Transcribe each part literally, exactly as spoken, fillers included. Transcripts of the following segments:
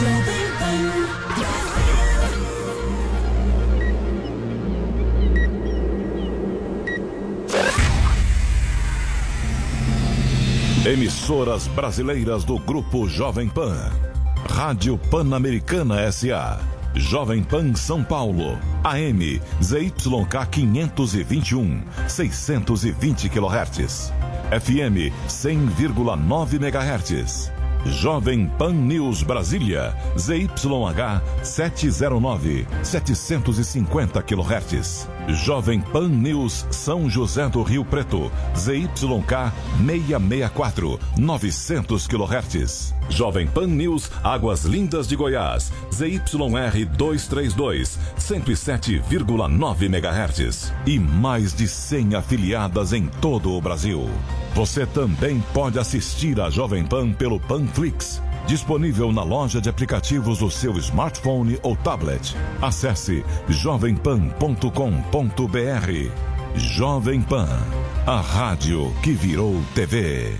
Emissoras brasileiras do Grupo Jovem Pan. Rádio Pan-Americana S A. Jovem Pan São Paulo. A M Z Y K quinhentos e vinte e um, seiscentos e vinte quilohertz. F M cem vírgula nove megahertz. Jovem Pan News Brasília, Z Y H setecentos e nove, setecentos e cinquenta quilohertz. Jovem Pan News São José do Rio Preto, Z Y K seiscentos e sessenta e quatro, novecentos quilohertz. Jovem Pan News Águas Lindas de Goiás, Z Y R duzentos e trinta e dois, cento e sete vírgula nove megahertz. E mais de cem afiliadas em todo o Brasil. Você também pode assistir a Jovem Pan pelo Panflix, disponível na loja de aplicativos do seu smartphone ou tablet. Acesse jovem pan ponto com ponto b r. Jovem Pan, a rádio que virou T V.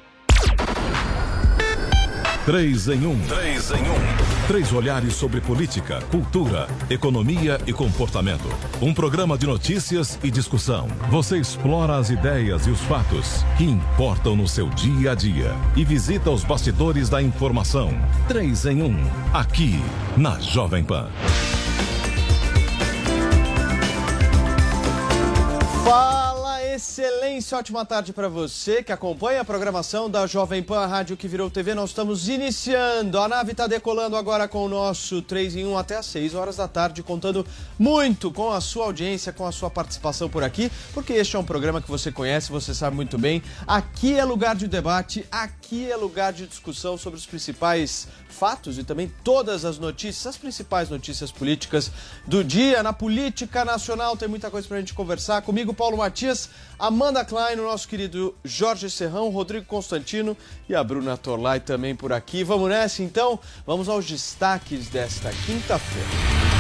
Três em um. Três em um. Três olhares sobre política, cultura, economia e comportamento. Um programa de notícias e discussão. Você explora as ideias e os fatos que importam no seu dia a dia e visita os bastidores da informação. Três em um, aqui na Jovem Pan. Fala, excelência, ótima tarde para você que acompanha a programação da Jovem Pan, a rádio que virou T V. Nós estamos iniciando, a nave está decolando agora com o nosso três em um até às seis horas da tarde, contando muito com a sua audiência, com a sua participação por aqui, porque este é um programa que você conhece, você sabe muito bem. Aqui é lugar de debate, aqui é lugar de discussão sobre os principais fatos e também todas as notícias, as principais notícias políticas do dia. Na política nacional tem muita coisa pra gente conversar. Comigo, Paulo Matias, Amanda Klein, o nosso querido Jorge Serrão, Rodrigo Constantino e a Bruna Torlai também por aqui. Vamos nessa então? Vamos aos destaques desta quinta-feira.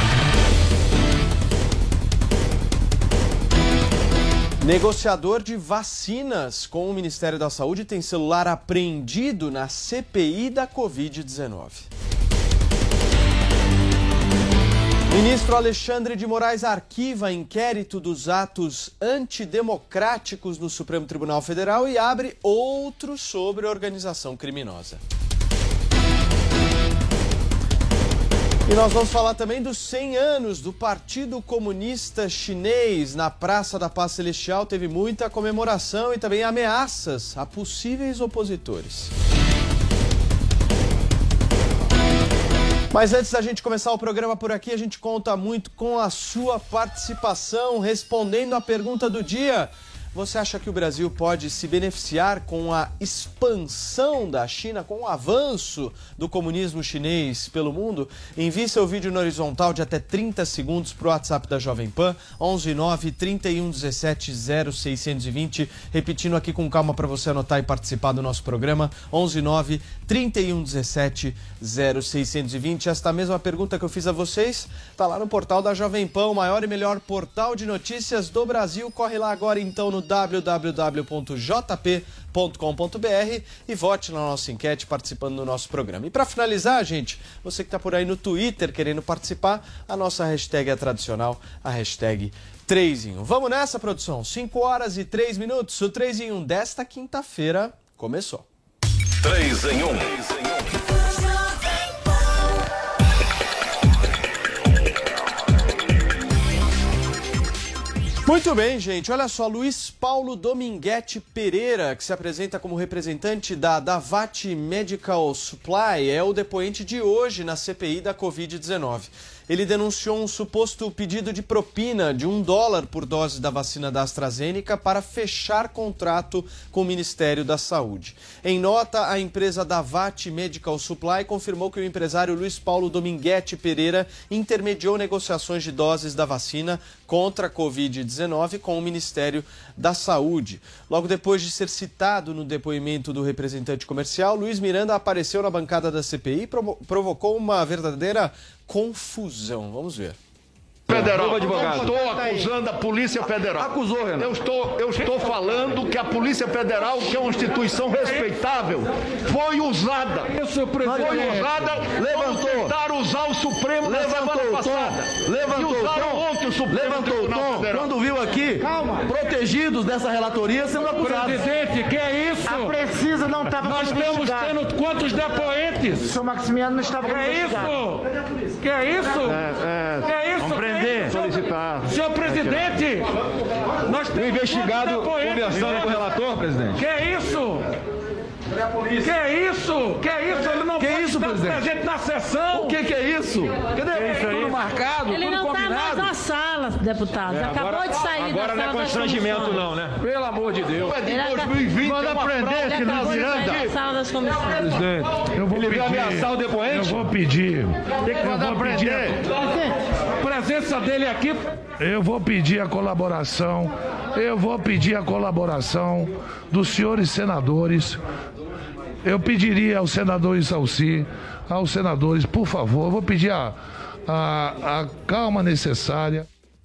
Negociador de vacinas com o Ministério da Saúde tem celular apreendido na C P I da covid dezenove. Ministro Alexandre de Moraes arquiva inquérito dos atos antidemocráticos no Supremo Tribunal Federal e abre outro sobre organização criminosa. E nós vamos falar também dos cem anos do Partido Comunista Chinês. Na Praça da Paz Celestial teve muita comemoração e também ameaças a possíveis opositores. Mas antes da gente começar o programa por aqui, a gente conta muito com a sua participação, respondendo a pergunta do dia. Você acha que o Brasil pode se beneficiar com a expansão da China, com o avanço do comunismo chinês pelo mundo? Envie seu vídeo no horizontal de até trinta segundos para o WhatsApp da Jovem Pan, onze nove, trinta e um, dezessete, zero seiscentos e vinte. Repetindo aqui com calma para você anotar e participar do nosso programa, onze nove, trinta e um, dezessete, zero seiscentos e vinte. Esta mesma pergunta que eu fiz a vocês está lá no portal da Jovem Pan, o maior e melhor portal de notícias do Brasil. Corre lá agora então no w w w ponto j p ponto com ponto b r e vote na nossa enquete participando do nosso programa. E para finalizar, gente, você que está por aí no Twitter querendo participar, a nossa hashtag é tradicional, a hashtag três em um. Vamos nessa, produção? cinco horas e três minutos. O três em um desta quinta-feira começou. três em um. Muito bem, gente. Olha só, Luiz Paulo Dominguete Pereira, que se apresenta como representante da Davat Medical Supply, é o depoente de hoje na C P I da covid dezenove. Ele denunciou um suposto pedido de propina de um dólar por dose da vacina da AstraZeneca para fechar contrato com o Ministério da Saúde. Em nota, a empresa Davat Medical Supply confirmou que o empresário Luiz Paulo Dominguete Pereira intermediou negociações de doses da vacina contra a covid dezenove com o Ministério da Saúde. Logo depois de ser citado no depoimento do representante comercial, Luiz Miranda apareceu na bancada da C P I e provo- provocou uma verdadeira confusão. Vamos ver. Federal. Eu estou acusando a Polícia Federal. Acusou, Renan. Eu estou, eu estou falando que a Polícia Federal, que é uma instituição respeitável, foi usada. Isso, presidente. Foi usada. Levantou. Tentaram usar o Supremo na semana passada. Levantou. E usaram Tom. ontem o Supremo Levantou. Tribunal Tom. Federal. Quando viu aqui, Calma. protegidos dessa relatoria sendo acusados. Presidente, que é isso? A Precisa não estava Nós temos tendo quantos depoentes? O senhor Maximiano não estava Que é isso? Que é isso? É, é, que é isso? vamos prender, solicitar. Senhor presidente, nós temos o investigado conversando com o relator, presidente. Que é isso? Que é isso? Que é isso? Ele não que pode isso, estar presidente? presente na sessão. O que, que é isso? Cadê? É isso tudo marcado, Ele tudo não está combinado. mais na sala, deputado. É, Acabou agora, de sair agora da não sala é constrangimento não, né? Pelo amor de Deus. É de Ele dois mil e vinte, Manda é uma prender fraude. Ele esse acabou de sair Miranda. da sala das comissões. Eu vou Ele veio pedir. ameaçar o depoente? Eu vou pedir. Tem que mandar Eu vou pedir. prender. A presença dele aqui. Eu vou pedir a colaboração. Eu vou pedir a colaboração dos senhores senadores. Eu pediria aos senadores Salci, aos senadores, por favor, eu vou pedir a, a, a calma necessária.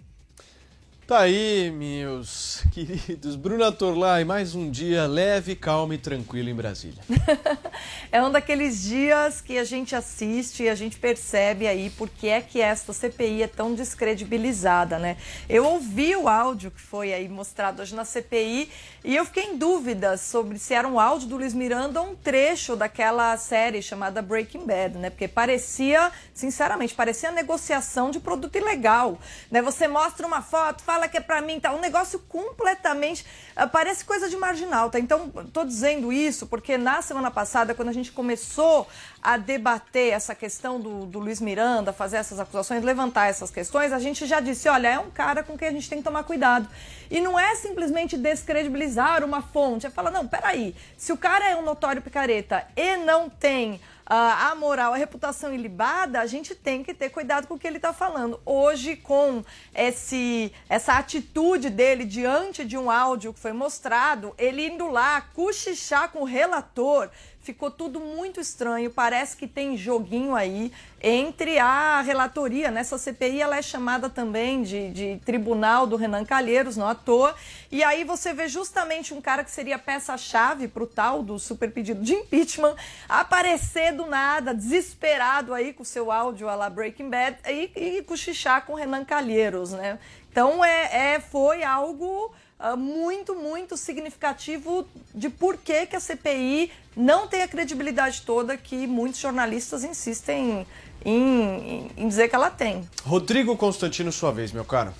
Tá aí, meus queridos. Bruna Torlai, mais um dia leve, calmo e tranquilo em Brasília. É um daqueles dias que a gente assiste e a gente percebe aí por que é que esta C P I é tão descredibilizada, né? Eu ouvi o áudio que foi aí mostrado hoje na C P I e eu fiquei em dúvida sobre se era um áudio do Luiz Miranda ou um trecho daquela série chamada Breaking Bad, né? Porque parecia, sinceramente, parecia negociação de produto ilegal, né? Você mostra uma foto, fala que é pra mim, tá? Um negócio completamente... Uh, parece coisa de marginal, tá? Então, tô dizendo isso porque na semana passada, quando a gente começou a debater essa questão do, do Luiz Miranda, fazer essas acusações, levantar essas questões, a gente já disse, olha, é um cara com quem a gente tem que tomar cuidado. E não é simplesmente descredibilizar uma fonte, é falar, não, peraí, se o cara é um notório picareta e não tem... Uh, a moral, a reputação ilibada, a gente tem que ter cuidado com o que ele está falando. Hoje, com esse, essa atitude dele diante de um áudio que foi mostrado, ele indo lá cochichar com o relator, ficou tudo muito estranho. Parece que tem joguinho aí entre a relatoria. Nessa C P I ela é chamada também de, de tribunal do Renan Calheiros, não à toa. E aí você vê justamente um cara que seria peça-chave para o tal do super pedido de impeachment aparecer do nada, desesperado aí com o seu áudio a la Breaking Bad e, e cochichar com o Renan Calheiros, né? Então é, é, foi algo... Uh, muito, muito significativo de por que, que a C P I não tem a credibilidade toda que muitos jornalistas insistem em, em, em dizer que ela tem. Rodrigo Constantino, sua vez, meu caro.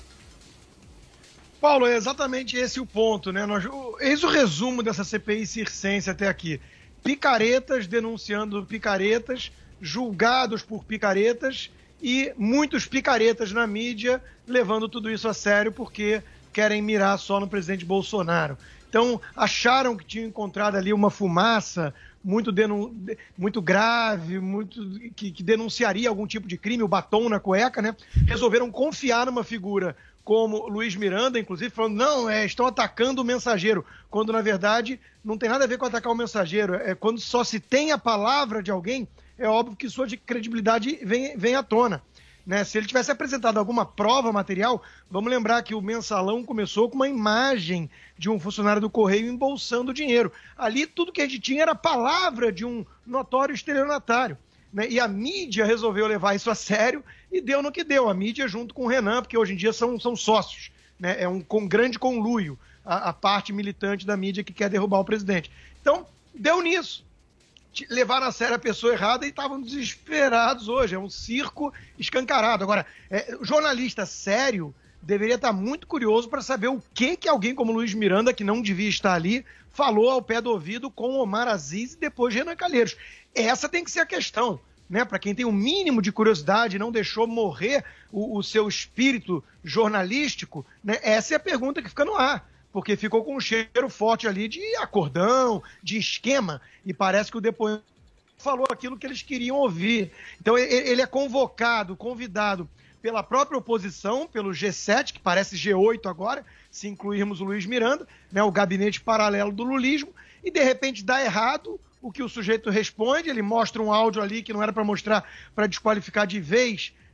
Paulo, é exatamente esse o ponto, né? Nós, eis o resumo dessa C P I circense até aqui. Picaretas denunciando picaretas, julgados por picaretas e muitos picaretas na mídia levando tudo isso a sério porque... querem mirar só no presidente Bolsonaro. Então, acharam que tinham encontrado ali uma fumaça muito, denun... muito grave, muito... Que, que denunciaria algum tipo de crime, o batom na cueca, né? Resolveram confiar numa figura como Luiz Miranda, inclusive, falando, não, é, estão atacando o mensageiro, quando, na verdade, não tem nada a ver com atacar o mensageiro. É quando só se tem a palavra de alguém, é óbvio que sua credibilidade vem, vem à tona. Né? Se ele tivesse apresentado alguma prova material, vamos lembrar que o mensalão começou com uma imagem de um funcionário do Correio embolsando dinheiro. Ali tudo que a gente tinha era a palavra de um notório estelionatário. Né? E a mídia resolveu levar isso a sério e deu no que deu. A mídia junto com o Renan, porque hoje em dia são, são sócios. Né? É um com, grande conluio a, a parte militante da mídia que quer derrubar o presidente. Então, deu nisso. Levaram a sério a pessoa errada e estavam desesperados hoje. É um circo escancarado. Agora, é, o jornalista sério deveria estar muito curioso para saber o que, que alguém como Luiz Miranda, que não devia estar ali, falou ao pé do ouvido com Omar Aziz e depois Renan Calheiros. Essa tem que ser a questão, né? Para quem tem o um mínimo de curiosidade e não deixou morrer o, o seu espírito jornalístico, né? Essa é a pergunta que fica no ar. Porque ficou com um cheiro forte ali de acordão, de esquema, e parece que o depoimento falou aquilo que eles queriam ouvir. Então ele é convocado, convidado pela própria oposição, pelo G sete, que parece G oito agora, se incluirmos o Luiz Miranda, né, o gabinete paralelo do lulismo, e de repente dá errado o que o sujeito responde, ele mostra um áudio ali que não era para mostrar, para desqualificar de vez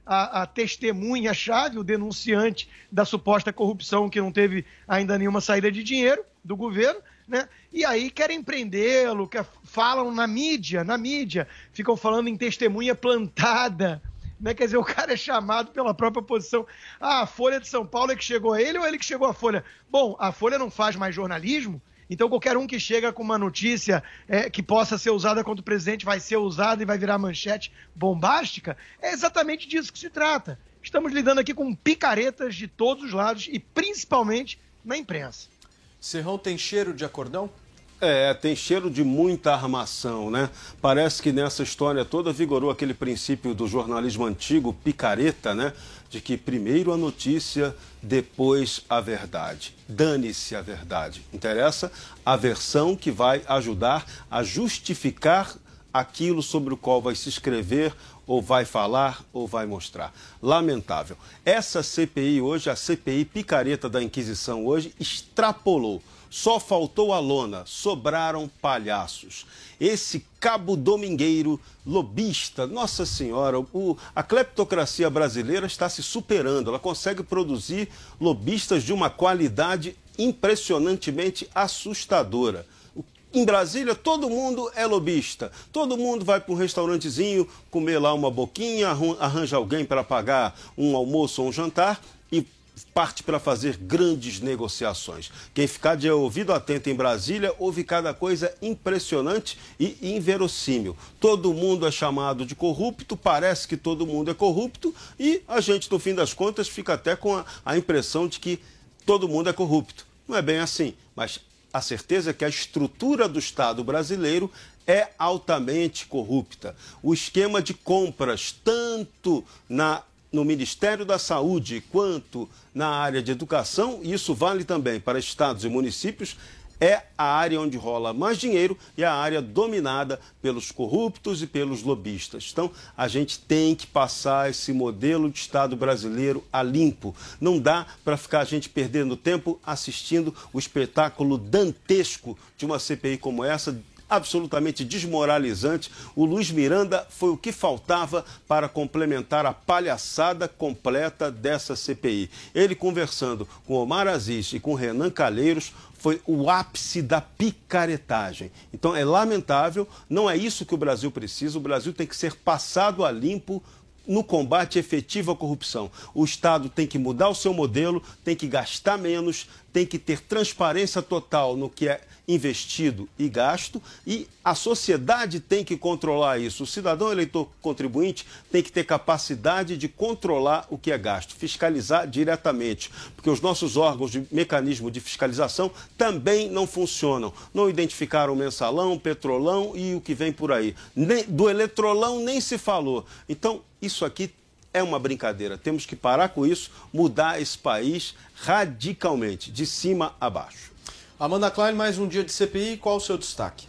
a, a testemunha-chave, o denunciante da suposta corrupção que não teve ainda nenhuma saída de dinheiro do governo, né? E aí querem prendê-lo, quer, falam na mídia, na mídia, ficam falando em testemunha plantada, né? Quer dizer, o cara é chamado pela própria oposição. Ah, a Folha de São Paulo é que chegou a ele ou ele que chegou à Folha? Bom, a Folha não faz mais jornalismo, então qualquer um que chega com uma notícia é, que possa ser usada contra o presidente vai ser usada e vai virar manchete bombástica. É exatamente disso que se trata. Estamos lidando aqui com picaretas de todos os lados e principalmente na imprensa. Serrão tem cheiro de acordão? É, tem cheiro de muita armação, né? Parece que nessa história toda vigorou aquele princípio do jornalismo antigo, picareta, né? De que primeiro a notícia, depois a verdade. Dane-se a verdade. Interessa a versão que vai ajudar a justificar aquilo sobre o qual vai se escrever, ou vai falar, ou vai mostrar. Lamentável. Essa C P I hoje, a C P I picareta da Inquisição hoje, extrapolou. Só faltou a lona, sobraram palhaços. Esse cabo domingueiro, lobista, nossa senhora, o, a cleptocracia brasileira está se superando. Ela consegue produzir lobistas de uma qualidade impressionantemente assustadora. Em Brasília, todo mundo é lobista. Todo mundo vai para um restaurantezinho comer lá uma boquinha, arranja alguém para pagar um almoço ou um jantar e parte para fazer grandes negociações. Quem ficar de ouvido atento em Brasília ouve cada coisa impressionante e inverossímil. Todo mundo é chamado de corrupto, parece que todo mundo é corrupto e a gente, no fim das contas, fica até com a, a impressão de que todo mundo é corrupto. Não é bem assim, mas a certeza é que a estrutura do Estado brasileiro é altamente corrupta. O esquema de compras, tanto na no Ministério da Saúde quanto na área de educação, e isso vale também para estados e municípios, é a área onde rola mais dinheiro e a área dominada pelos corruptos e pelos lobistas. Então, a gente tem que passar esse modelo de Estado brasileiro a limpo. Não dá para ficar a gente perdendo tempo assistindo o espetáculo dantesco de uma C P I como essa, absolutamente desmoralizante. O Luiz Miranda foi o que faltava para complementar a palhaçada completa dessa C P I. Ele conversando com Omar Aziz e com Renan Calheiros foi o ápice da picaretagem. Então é lamentável, não é isso que o Brasil precisa. O Brasil tem que ser passado a limpo no combate efetivo à corrupção. O Estado tem que mudar o seu modelo, tem que gastar menos, tem que ter transparência total no que é investido e gasto, e a sociedade tem que controlar isso. O cidadão eleitor contribuinte tem que ter capacidade de controlar o que é gasto, fiscalizar diretamente, porque os nossos órgãos de mecanismo de fiscalização também não funcionam. Não identificaram o mensalão, petrolão e o que vem por aí. Nem, do eletrolão nem se falou. Então, isso aqui é uma brincadeira. Temos que parar com isso, mudar esse país radicalmente, de cima a baixo. Amanda Klein, mais um dia de C P I, qual o seu destaque?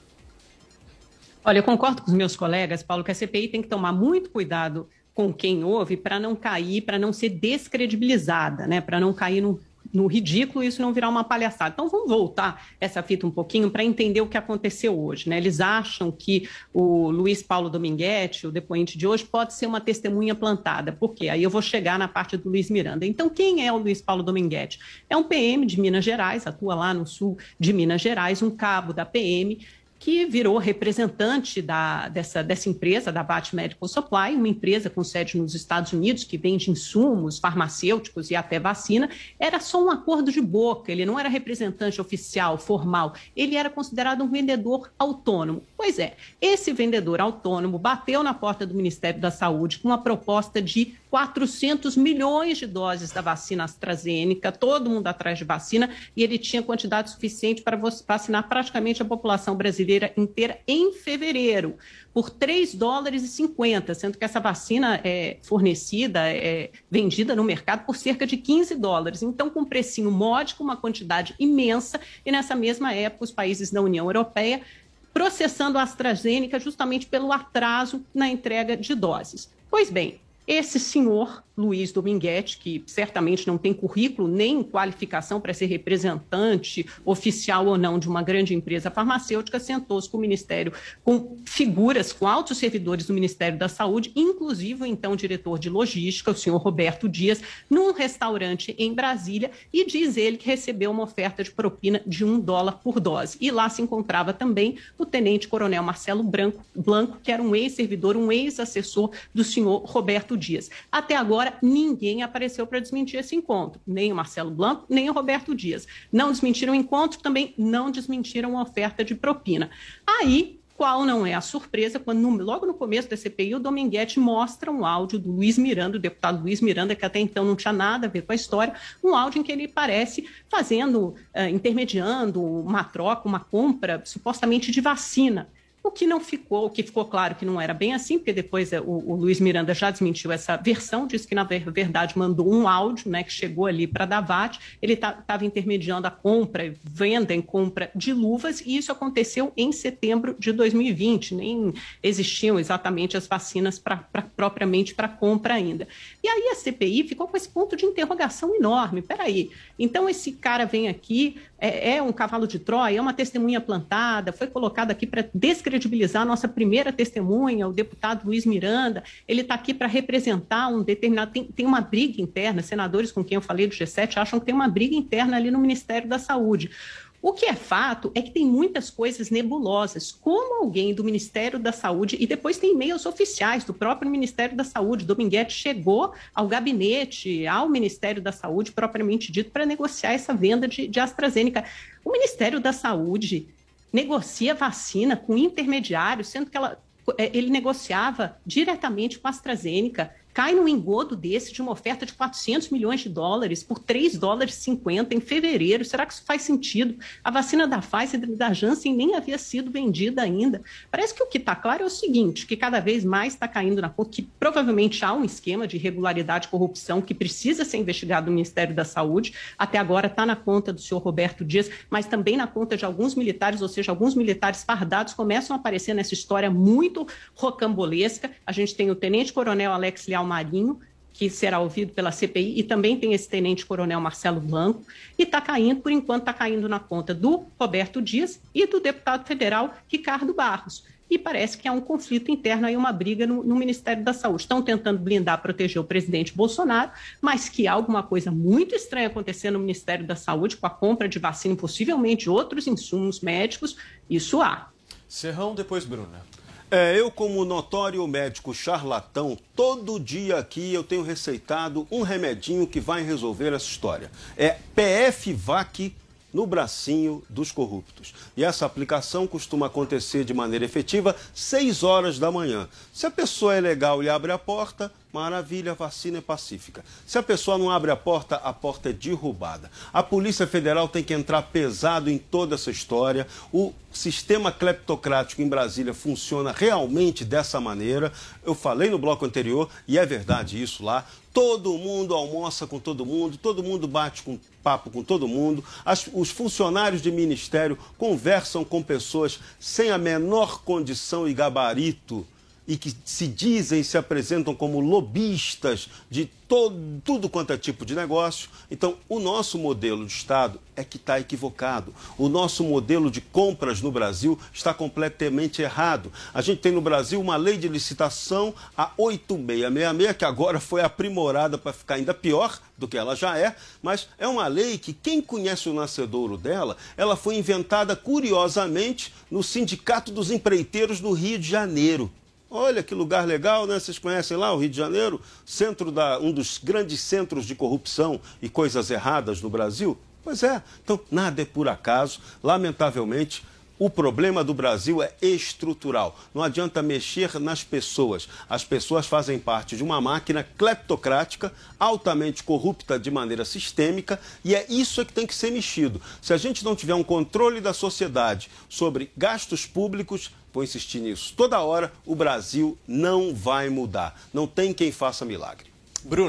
Olha, eu concordo com os meus colegas, Paulo, que a C P I tem que tomar muito cuidado com quem ouve para não cair, para não ser descredibilizada, né? Para não cair no, no ridículo e isso não virar uma palhaçada. Então, vamos voltar essa fita um pouquinho para entender o que aconteceu hoje, né? Eles acham que o Luiz Paulo Dominguete, o depoente de hoje, pode ser uma testemunha plantada. Por quê? Aí eu vou chegar na parte do Luiz Miranda. Então, quem é o Luiz Paulo Dominguete? É um P M de Minas Gerais, atua lá no sul de Minas Gerais, um cabo da P M, que virou representante da, dessa, dessa empresa, da Bat Medical Supply, uma empresa com sede nos Estados Unidos, que vende insumos farmacêuticos e até vacina. Era só um acordo de boca, ele não era representante oficial, formal, ele era considerado um vendedor autônomo. Pois é, esse vendedor autônomo bateu na porta do Ministério da Saúde com uma proposta de quatrocentos milhões de doses da vacina AstraZeneca, todo mundo atrás de vacina, e ele tinha quantidade suficiente para vacinar praticamente a população brasileira inteira em fevereiro, por três dólares e cinquenta, sendo que essa vacina é fornecida, é vendida no mercado por cerca de quinze dólares. Então, com um precinho módico, uma quantidade imensa, e nessa mesma época os países da União Europeia processando a AstraZeneca justamente pelo atraso na entrega de doses. Pois bem, Esse senhor, Luiz Dominguete, que certamente não tem currículo nem qualificação para ser representante oficial ou não de uma grande empresa farmacêutica, sentou-se com o Ministério, com figuras, com altos servidores do Ministério da Saúde, inclusive o então diretor de logística, o senhor Roberto Dias, num restaurante em Brasília, e diz ele que recebeu uma oferta de propina de um dólar por dose. E lá se encontrava também o tenente-coronel Marcelo Branco, Blanco, que era um ex-servidor, um ex-assessor do senhor Roberto Dias. Até agora, ninguém apareceu para desmentir esse encontro, nem o Marcelo Blanco, nem o Roberto Dias. Não desmentiram o encontro, também não desmentiram a oferta de propina. Aí, qual não é a surpresa, quando no, logo no começo da C P I, o Dominguete mostra um áudio do Luiz Miranda, o deputado Luiz Miranda, que até então não tinha nada a ver com a história, um áudio em que ele parece fazendo, uh, intermediando uma troca, uma compra, supostamente de vacina. O que não ficou, o que ficou claro que não era bem assim, porque depois o, o Luiz Miranda já desmentiu essa versão, disse que na verdade mandou um áudio, né, que chegou ali para a Davat, ele estava tá, intermediando a compra, venda em compra de luvas, e isso aconteceu em setembro de dois mil e vinte, nem existiam exatamente as vacinas pra, pra, propriamente para compra ainda. E aí a C P I ficou com esse ponto de interrogação enorme, peraí, então esse cara vem aqui, é, é um cavalo de Troia, é uma testemunha plantada, foi colocado aqui para descrever credibilizar a nossa primeira testemunha, o deputado Luiz Miranda, ele está aqui para representar um determinado... Tem, tem uma briga interna, senadores com quem eu falei do G sete acham que tem uma briga interna ali no Ministério da Saúde. O que é fato é que tem muitas coisas nebulosas, como alguém do Ministério da Saúde, e depois tem e-mails oficiais do próprio Ministério da Saúde, Dominguete chegou ao gabinete, ao Ministério da Saúde, propriamente dito, para negociar essa venda de, de AstraZeneca. O Ministério da Saúde negocia vacina com intermediários, sendo que ela, ele negociava diretamente com a AstraZeneca, cai num engodo desse de uma oferta de quatrocentos milhões de dólares por três dólares e cinquenta em fevereiro. Será que isso faz sentido? A vacina da Pfizer e da Janssen nem havia sido vendida ainda. Parece que o que está claro é o seguinte, que cada vez mais está caindo na conta, que provavelmente há um esquema de irregularidade e corrupção que precisa ser investigado no Ministério da Saúde. Até agora está na conta do senhor Roberto Dias, mas também na conta de alguns militares, ou seja, alguns militares fardados começam a aparecer nessa história muito rocambolesca. A gente tem o tenente-coronel Alex Leal Marinho, que será ouvido pela C P I, e também tem esse tenente-coronel Marcelo Blanco, e está caindo, por enquanto, está caindo na conta do Roberto Dias e do deputado federal Ricardo Barros. E parece que há um conflito interno, aí uma briga no, no Ministério da Saúde. Estão tentando blindar, proteger o presidente Bolsonaro, mas que há alguma coisa muito estranha acontecendo no Ministério da Saúde, com a compra de vacina e possivelmente outros insumos médicos, isso há. Serrão, depois Bruna. É, eu como notório médico charlatão, todo dia aqui eu tenho receitado um remedinho que vai resolver essa história. É P F V A C no bracinho dos corruptos. E essa aplicação costuma acontecer de maneira efetiva seis horas da manhã. Se a pessoa é legal e abre a porta, maravilha, a vacina é pacífica. Se a pessoa não abre a porta, a porta é derrubada. A Polícia Federal tem que entrar pesado em toda essa história. O sistema cleptocrático em Brasília funciona realmente dessa maneira. Eu falei no bloco anterior, e é verdade isso lá. Todo mundo almoça com todo mundo, todo mundo bate com papo com todo mundo. As, os funcionários de ministério conversam com pessoas sem a menor condição e gabarito e que se dizem, se apresentam como lobistas de todo, tudo quanto é tipo de negócio. Então, o nosso modelo de Estado é que está equivocado. O nosso modelo de compras no Brasil está completamente errado. A gente tem no Brasil uma lei de licitação, a oito seis seis seis, que agora foi aprimorada para ficar ainda pior do que ela já é, mas é uma lei que quem conhece o nascedouro dela, ela foi inventada curiosamente no Sindicato dos Empreiteiros do Rio de Janeiro. Olha que lugar legal, né? Vocês conhecem lá o Rio de Janeiro? Centro da, um dos grandes centros de corrupção e coisas erradas no Brasil? Pois é. Então, nada é por acaso. Lamentavelmente, o problema do Brasil é estrutural. Não adianta mexer nas pessoas. As pessoas fazem parte de uma máquina cleptocrática, altamente corrupta de maneira sistêmica, e é isso que tem que ser mexido. Se a gente não tiver um controle da sociedade sobre gastos públicos, vou insistir nisso toda hora, o Brasil não vai mudar. Não tem quem faça milagre. Bruna.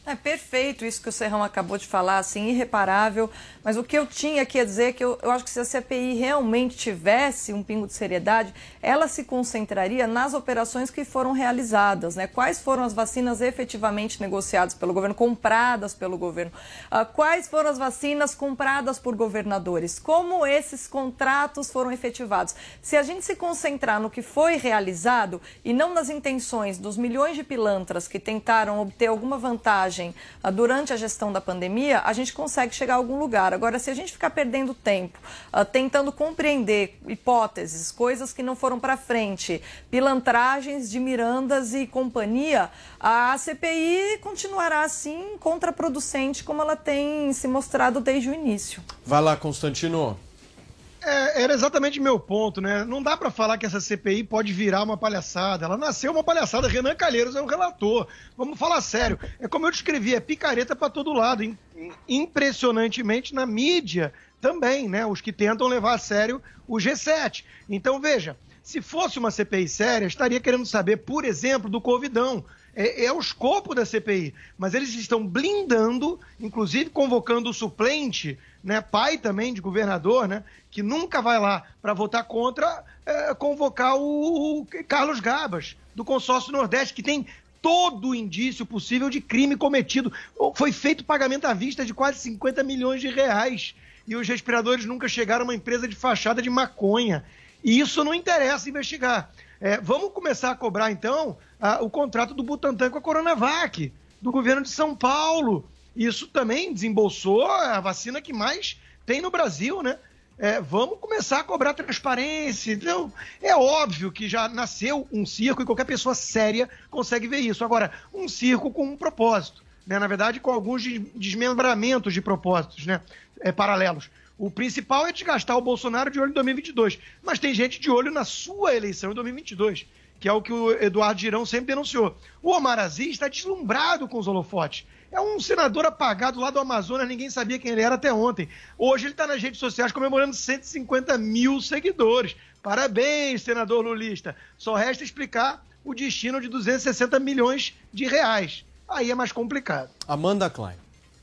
É perfeito isso que o Serrão acabou de falar, assim, irreparável. Mas o que eu tinha aqui a dizer é que eu, eu acho que se a C P I realmente tivesse um pingo de seriedade, ela se concentraria nas operações que foram realizadas, né? Quais foram as vacinas efetivamente negociadas pelo governo, compradas pelo governo? Uh, quais foram as vacinas compradas por governadores? Como esses contratos foram efetivados? Se a gente se concentrar no que foi realizado e não nas intenções dos milhões de pilantras que tentaram obter alguma vantagem durante a gestão da pandemia, a gente consegue chegar a algum lugar. Agora, se a gente ficar perdendo tempo, uh, tentando compreender hipóteses, coisas que não foram para frente, pilantragens de Mirandas e companhia, a C P I continuará assim contraproducente como ela tem se mostrado desde o início. Vai lá, Constantino. É, era exatamente meu ponto, né? Não dá para falar que essa C P I pode virar uma palhaçada. Ela nasceu uma palhaçada. Renan Calheiros é um relator. Vamos falar sério. É como eu descrevi, é picareta para todo lado. Impressionantemente na mídia também, né? Os que tentam levar a sério o G sete. Então, veja, se fosse uma C P I séria, estaria querendo saber, por exemplo, do Covidão. É, é o escopo da C P I. Mas eles estão blindando, inclusive convocando o suplente, né, pai também de governador, né, que nunca vai lá para votar contra, é, convocar o, o Carlos Gabas, do Consórcio Nordeste, que tem todo o indício possível de crime cometido. Foi feito pagamento à vista de quase cinquenta milhões de reais. E os respiradores nunca chegaram a uma empresa de fachada de maconha. E isso não interessa investigar. É, vamos começar a cobrar, então, a, o contrato do Butantan com a Coronavac, do governo de São Paulo. Isso também desembolsou a vacina que mais tem no Brasil, né? É, vamos começar a cobrar transparência. Então, é óbvio que já nasceu um circo e qualquer pessoa séria consegue ver isso. Agora, um circo com um propósito, né? Na verdade, com alguns desmembramentos de propósitos, né? É, paralelos. O principal é desgastar o Bolsonaro de olho em dois mil e vinte e dois. Mas tem gente de olho na sua eleição em dois mil e vinte e dois, que é o que o Eduardo Girão sempre denunciou. O Omar Aziz está deslumbrado com os holofotes. É um senador apagado lá do Amazonas, ninguém sabia quem ele era até ontem. Hoje ele está nas redes sociais comemorando cento e cinquenta mil seguidores. Parabéns, senador lulista. Só resta explicar o destino de duzentos e sessenta milhões de reais. Aí é mais complicado. Amanda Klein.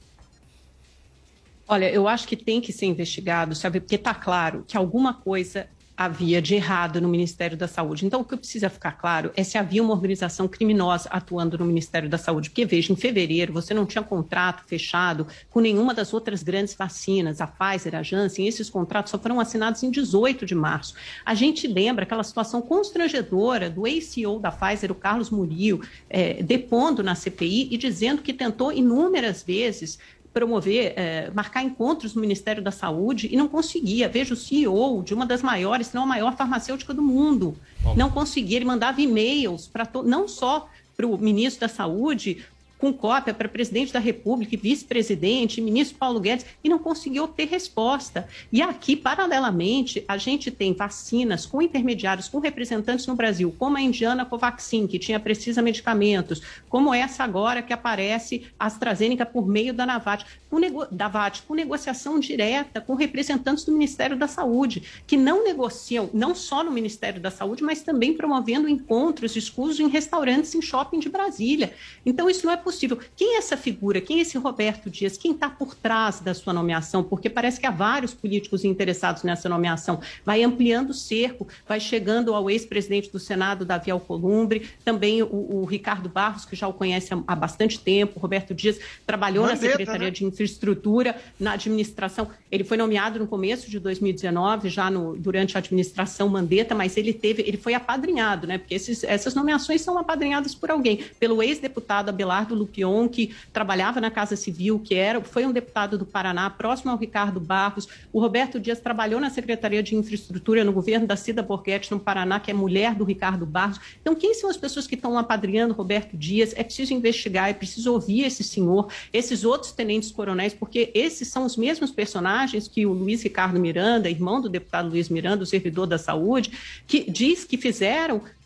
Olha, eu acho que tem que ser investigado, sabe? Porque está claro que alguma coisa havia de errado no Ministério da Saúde. Então, o que precisa ficar claro é se havia uma organização criminosa atuando no Ministério da Saúde. Porque, veja, em fevereiro você não tinha contrato fechado com nenhuma das outras grandes vacinas, a Pfizer, a Janssen. Esses contratos só foram assinados em dezoito de março. A gente lembra aquela situação constrangedora do ex-C E O da Pfizer, o Carlos Murillo, é, depondo na C P I e dizendo que tentou inúmeras vezes promover, eh, marcar encontros no Ministério da Saúde e não conseguia. Veja, o C E O de uma das maiores, se não a maior farmacêutica do mundo, Bom. não conseguia. Ele mandava e-mails para to- não só para o ministro da Saúde, com cópia para presidente da República, vice-presidente, ministro Paulo Guedes, e não conseguiu obter resposta. E aqui, paralelamente, a gente tem vacinas com intermediários, com representantes no Brasil, como a indiana Covaxin, que tinha Precisa Medicamentos, como essa agora que aparece a AstraZeneca por meio da Navat, com nego... da V A T, com negociação direta com representantes do Ministério da Saúde, que não negociam, não só no Ministério da Saúde, mas também promovendo encontros escusos em restaurantes, em shopping de Brasília. Então, isso não é possível. Possível. Quem é essa figura? Quem é esse Roberto Dias? Quem está por trás da sua nomeação? Porque parece que há vários políticos interessados nessa nomeação. Vai ampliando o cerco, vai chegando ao ex-presidente do Senado, Davi Alcolumbre, também o, o Ricardo Barros, que já o conhece há, há bastante tempo. O Roberto Dias trabalhou Mandetta, na Secretaria né? de Infraestrutura, na administração. Ele foi nomeado no começo de dois mil e dezenove, já no, durante a administração Mandetta, mas ele teve, ele foi apadrinhado, né? Porque esses, essas nomeações são apadrinhadas por alguém, pelo ex-deputado Abelardo Lupion, que trabalhava na Casa Civil, que era, foi um deputado do Paraná, próximo ao Ricardo Barros. O Roberto Dias trabalhou na Secretaria de Infraestrutura, no governo da Cida Borghetti, no Paraná, que é mulher do Ricardo Barros. Então, quem são as pessoas que estão apadrinhando Roberto Dias? É preciso investigar, é preciso ouvir esse senhor, esses outros tenentes-coronéis, porque esses são os mesmos personagens que o Luiz Ricardo Miranda, irmão do deputado Luiz Miranda, o servidor da saúde, que diz que fizeram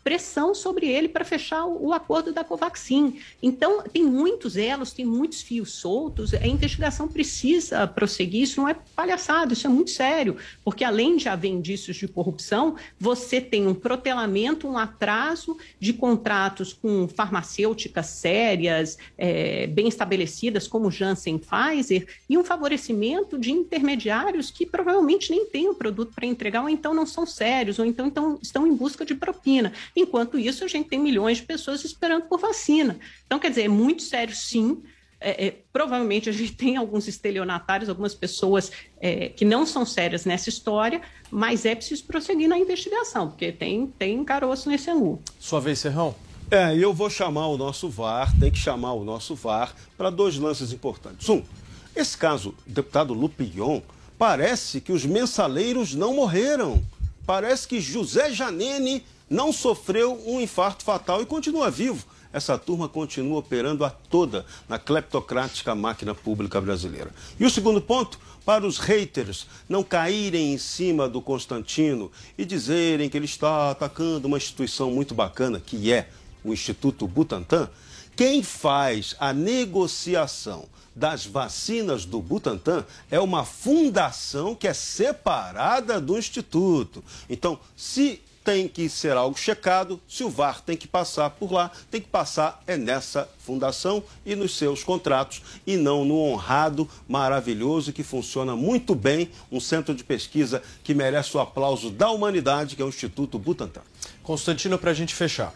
pressão sobre ele para fechar o, o acordo da Covaxin. Então, tem muitos elos, tem muitos fios soltos, a investigação precisa prosseguir, isso não é palhaçada, isso é muito sério, porque além de haver indícios de corrupção, você tem um protelamento, um atraso de contratos com farmacêuticas sérias, é, bem estabelecidas, como Janssen e Pfizer, e um favorecimento de intermediários que provavelmente nem têm o produto para entregar, ou então não são sérios, ou então, então estão em busca de propina. Enquanto isso, a gente tem milhões de pessoas esperando por vacina. Então, quer dizer, é muito sério, sim. É, é, provavelmente a gente tem alguns estelionatários, algumas pessoas é, que não são sérias nessa história, mas é preciso prosseguir na investigação, porque tem, tem caroço nesse angu. Sua vez, Serrão? É, eu vou chamar o nosso V A R, tem que chamar o nosso V A R para dois lances importantes. Um, esse caso, deputado Lupion, parece que os mensaleiros não morreram. Parece que José Janene não sofreu um infarto fatal e continua vivo. Essa turma continua operando a toda na cleptocrática máquina pública brasileira. E o segundo ponto, para os haters não caírem em cima do Constantino e dizerem que ele está atacando uma instituição muito bacana, que é o Instituto Butantan, quem faz a negociação das vacinas do Butantan é uma fundação que é separada do Instituto. Então, se tem que ser algo checado, se o V A R tem que passar por lá, tem que passar é nessa fundação e nos seus contratos, e não no honrado, maravilhoso, que funciona muito bem, um centro de pesquisa que merece o aplauso da humanidade, que é o Instituto Butantan. Constantino, para a gente fechar.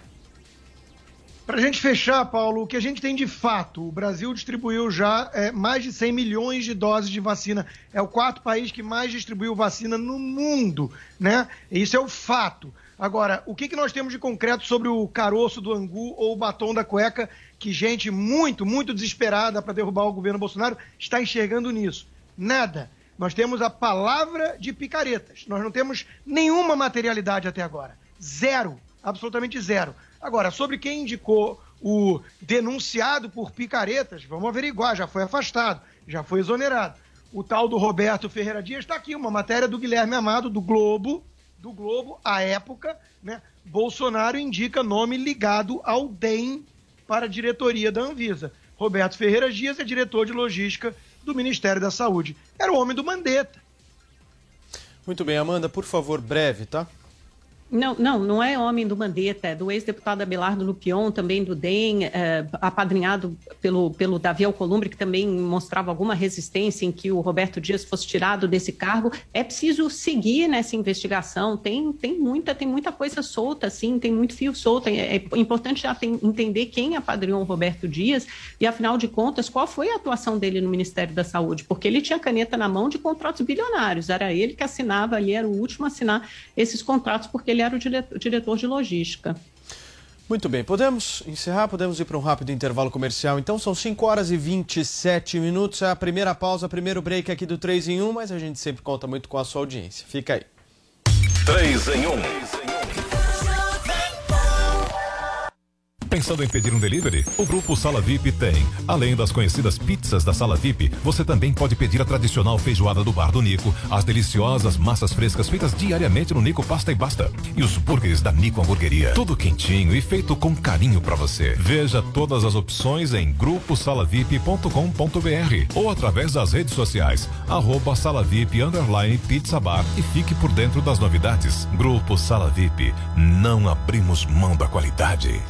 Para a gente fechar, Paulo, o que a gente tem de fato, o Brasil distribuiu já é, mais de cem milhões de doses de vacina. É o quarto país que mais distribuiu vacina no mundo, né? Isso é o fato. Agora, o que, que nós temos de concreto sobre o caroço do angu ou o batom da cueca, que gente muito, muito desesperada para derrubar o governo Bolsonaro está enxergando nisso? Nada. Nós temos a palavra de picaretas. Nós não temos nenhuma materialidade até agora. Zero. Absolutamente zero. Agora, sobre quem indicou o denunciado por picaretas, vamos averiguar, já foi afastado, já foi exonerado. O tal do Roberto Ferreira Dias está aqui, uma matéria do Guilherme Amado, do Globo, do Globo, à época, né? Bolsonaro indica nome ligado ao D E M para a diretoria da Anvisa. Roberto Ferreira Dias é diretor de logística do Ministério da Saúde. Era o homem do Mandetta. Muito bem, Amanda, por favor, breve, tá? Não, não, não é homem do Mandetta, é do ex-deputado Abelardo Lupion, também do D E M, é, apadrinhado pelo, pelo Davi Alcolumbre, que também mostrava alguma resistência em que o Roberto Dias fosse tirado desse cargo. É preciso seguir nessa investigação, tem, tem, muita, tem muita coisa solta, assim, tem muito fio solto. É, é importante já tem, entender quem apadrinhou o Roberto Dias e, afinal de contas, qual foi a atuação dele no Ministério da Saúde, porque ele tinha caneta na mão de contratos bilionários, era ele que assinava ali, era o último a assinar esses contratos, porque ele era o diretor de logística. Muito bem, podemos encerrar, podemos ir para um rápido intervalo comercial. Então são cinco horas e vinte e sete minutos, é a primeira pausa, primeiro break aqui do três em um, mas a gente sempre conta muito com a sua audiência. Fica aí. três em um. Pensando em pedir um delivery? O Grupo Sala V I P tem. Além das conhecidas pizzas da Sala V I P, você também pode pedir a tradicional feijoada do Bar do Nico, as deliciosas massas frescas feitas diariamente no Nico Pasta e Basta, e os burgers da Nico Hamburgueria. Tudo quentinho e feito com carinho pra você. Veja todas as opções em grupo sala v i p ponto com ponto b r ou através das redes sociais, arroba salavip, underline, pizza bar, e fique por dentro das novidades. Grupo Sala V I P. Não abrimos mão da qualidade.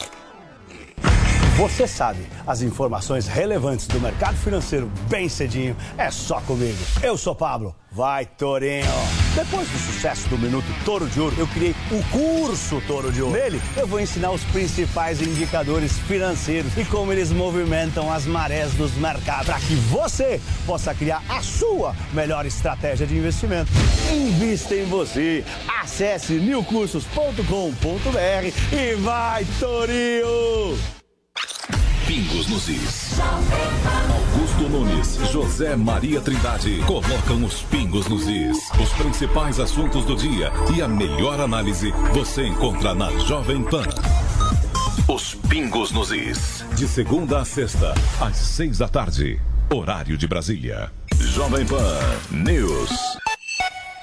Você sabe, as informações relevantes do mercado financeiro bem cedinho é só comigo. Eu sou Pablo. Vai, Torinho! Depois do sucesso do Minuto Toro de Ouro, eu criei o curso Toro de Ouro. Nele, eu vou ensinar os principais indicadores financeiros e como eles movimentam as marés dos mercados, para que você possa criar a sua melhor estratégia de investimento. Invista em você. Acesse new cursos ponto com ponto b r e vai, Torinho! Pingos nos is. Augusto Nunes, José Maria Trindade colocam os pingos nos is. Os principais assuntos do dia e a melhor análise você encontra na Jovem Pan. Os pingos nos is. De segunda a sexta, às seis da tarde. Horário de Brasília. Jovem Pan News.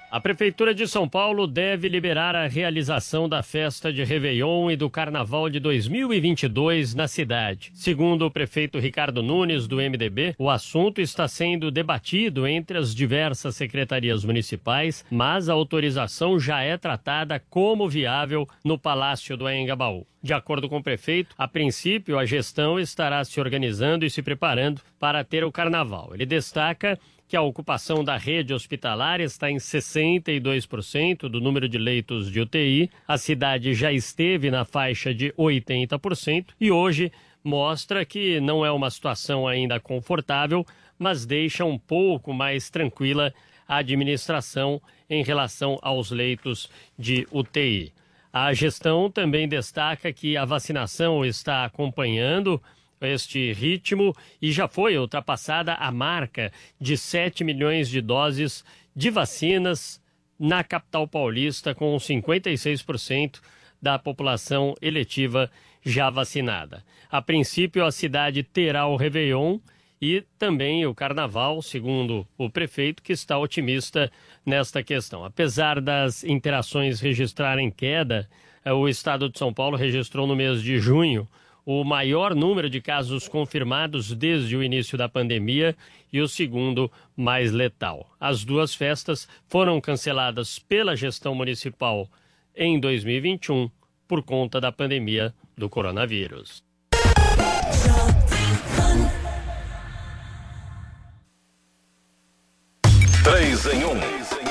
A Prefeitura de São Paulo deve liberar a realização da festa de Réveillon e do Carnaval de dois mil e vinte e dois na cidade. Segundo o prefeito Ricardo Nunes, do M D B, o assunto está sendo debatido entre as diversas secretarias municipais, mas a autorização já é tratada como viável no Palácio do Anhangabaú. De acordo com o prefeito, a princípio a gestão estará se organizando e se preparando para ter o Carnaval. Ele destaca que a ocupação da rede hospitalar está em sessenta e dois por cento do número de leitos de U T I. A cidade já esteve na faixa de oitenta por cento e hoje mostra que não é uma situação ainda confortável, mas deixa um pouco mais tranquila a administração em relação aos leitos de U T I. A gestão também destaca que a vacinação está acompanhando este ritmo e já foi ultrapassada a marca de sete milhões de doses de vacinas na capital paulista, com cinquenta e seis por cento da população eletiva já vacinada. A princípio, a cidade terá o Réveillon e também o Carnaval, segundo o prefeito, que está otimista nesta questão. Apesar das interações registrarem queda, o estado de São Paulo registrou no mês de junho o maior número de casos confirmados desde o início da pandemia e o segundo mais letal. As duas festas foram canceladas pela gestão municipal em dois mil e vinte e um por conta da pandemia do coronavírus. Três em um.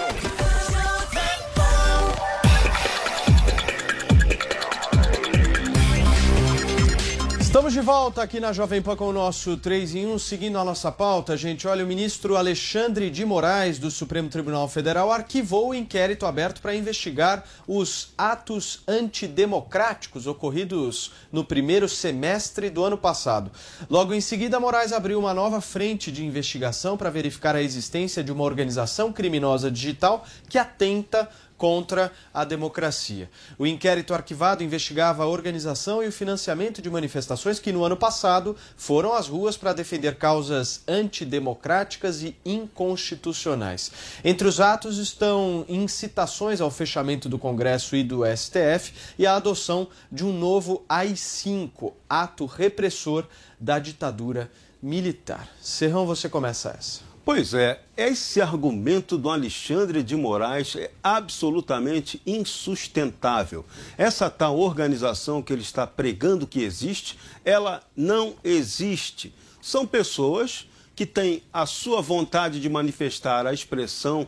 Estamos de volta aqui na Jovem Pan com o nosso três em um, seguindo a nossa pauta, gente. Olha, o ministro Alexandre de Moraes, do Supremo Tribunal Federal, arquivou o inquérito aberto para investigar os atos antidemocráticos ocorridos no primeiro semestre do ano passado. Logo em seguida, Moraes abriu uma nova frente de investigação para verificar a existência de uma organização criminosa digital que atenta contra a democracia. O inquérito arquivado investigava a organização e o financiamento de manifestações que, no ano passado, foram às ruas para defender causas antidemocráticas e inconstitucionais. Entre os atos estão incitações ao fechamento do Congresso e do S T F e a adoção de um novo A I cinco, ato repressor da ditadura militar. Serrão, você começa essa. Pois é, esse argumento do Alexandre de Moraes é absolutamente insustentável. Essa tal organização que ele está pregando que existe, ela não existe. São pessoas que têm a sua vontade de manifestar a expressão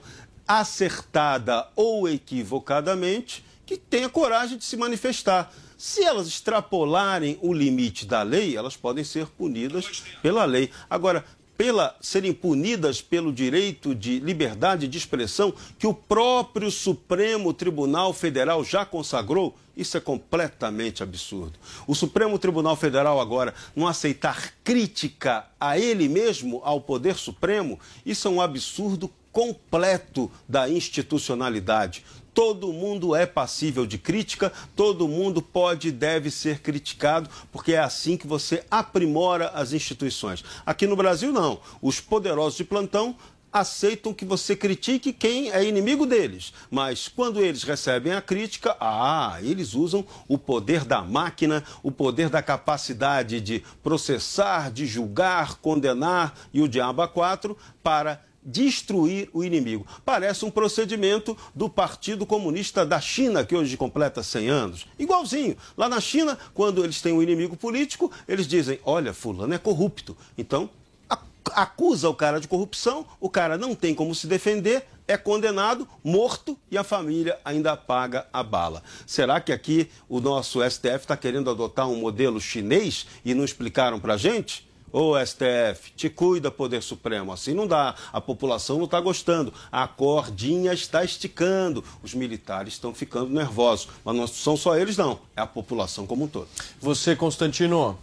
acertada ou equivocadamente, que têm a coragem de se manifestar. Se elas extrapolarem o limite da lei, elas podem ser punidas pela lei. Agora, pela serem punidas pelo direito de liberdade de expressão que o próprio Supremo Tribunal Federal já consagrou, isso é completamente absurdo. O Supremo Tribunal Federal agora não aceitar crítica a ele mesmo, ao Poder Supremo, isso é um absurdo completo da institucionalidade. Todo mundo é passível de crítica, todo mundo pode e deve ser criticado, porque é assim que você aprimora as instituições. Aqui no Brasil, não. Os poderosos de plantão aceitam que você critique quem é inimigo deles. Mas quando eles recebem a crítica, ah, eles usam o poder da máquina, o poder da capacidade de processar, de julgar, condenar e o diabo a quatro para destruir o inimigo. Parece um procedimento do Partido Comunista da China, que hoje completa cem anos. Igualzinho. Lá na China, quando eles têm um inimigo político, eles dizem, olha, fulano é corrupto. Então, acusa o cara de corrupção, o cara não tem como se defender, é condenado, morto e a família ainda paga a bala. Será que aqui o nosso S T F está querendo adotar um modelo chinês e não explicaram pra gente? Ô S T F, te cuida, Poder Supremo, assim não dá, a população não está gostando, a cordinha está esticando, os militares estão ficando nervosos, mas não são só eles não, é a população como um todo. Você, Constantino?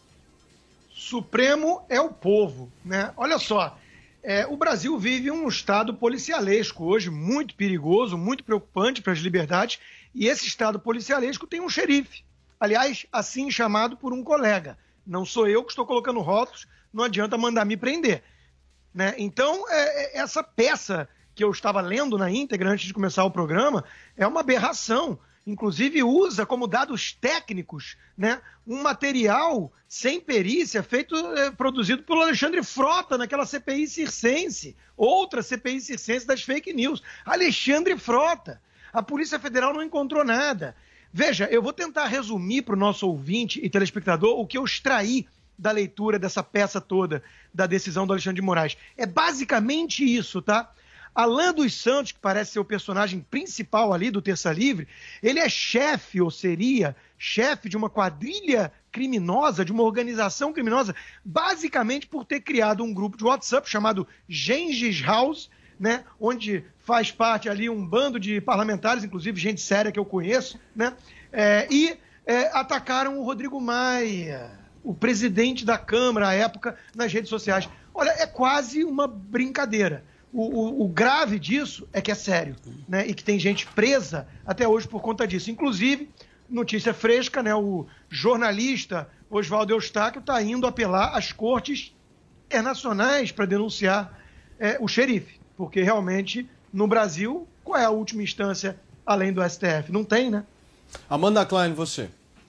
Supremo é o povo, né? Olha só, é, o Brasil vive um estado policialesco hoje, muito perigoso, muito preocupante para as liberdades, e esse estado policialesco tem um xerife, aliás, assim chamado por um colega. Não sou eu que estou colocando rótulos, não adianta mandar me prender. Né? Então, é, é, essa peça que eu estava lendo na íntegra antes de começar o programa, é uma aberração. Inclusive usa como dados técnicos, né, um material sem perícia feito, é, produzido pelo Alexandre Frota naquela C P I circense, outra C P I circense das fake news. Alexandre Frota. A Polícia Federal não encontrou nada. Veja, eu vou tentar resumir para o nosso ouvinte e telespectador o que eu extraí da leitura dessa peça toda da decisão do Alexandre de Moraes. É basicamente isso, tá? Alan dos Santos, que parece ser o personagem principal ali do Terça Livre, ele é chefe, ou seria chefe de uma quadrilha criminosa, de uma organização criminosa, basicamente por ter criado um grupo de WhatsApp chamado Gengis House, né, onde faz parte ali um bando de parlamentares, inclusive gente séria que eu conheço, né, é, e é, atacaram o Rodrigo Maia, o presidente da Câmara à época, nas redes sociais. Olha, é quase uma brincadeira. O, o, o grave disso é que é sério, né? E que tem gente presa até hoje por conta disso. Inclusive, notícia fresca, né? O jornalista Oswaldo Eustáquio está indo apelar às cortes internacionais para denunciar é, o xerife. Porque realmente, no Brasil, qual é a última instância além do S T F? Não tem, né? Amanda Klein, você.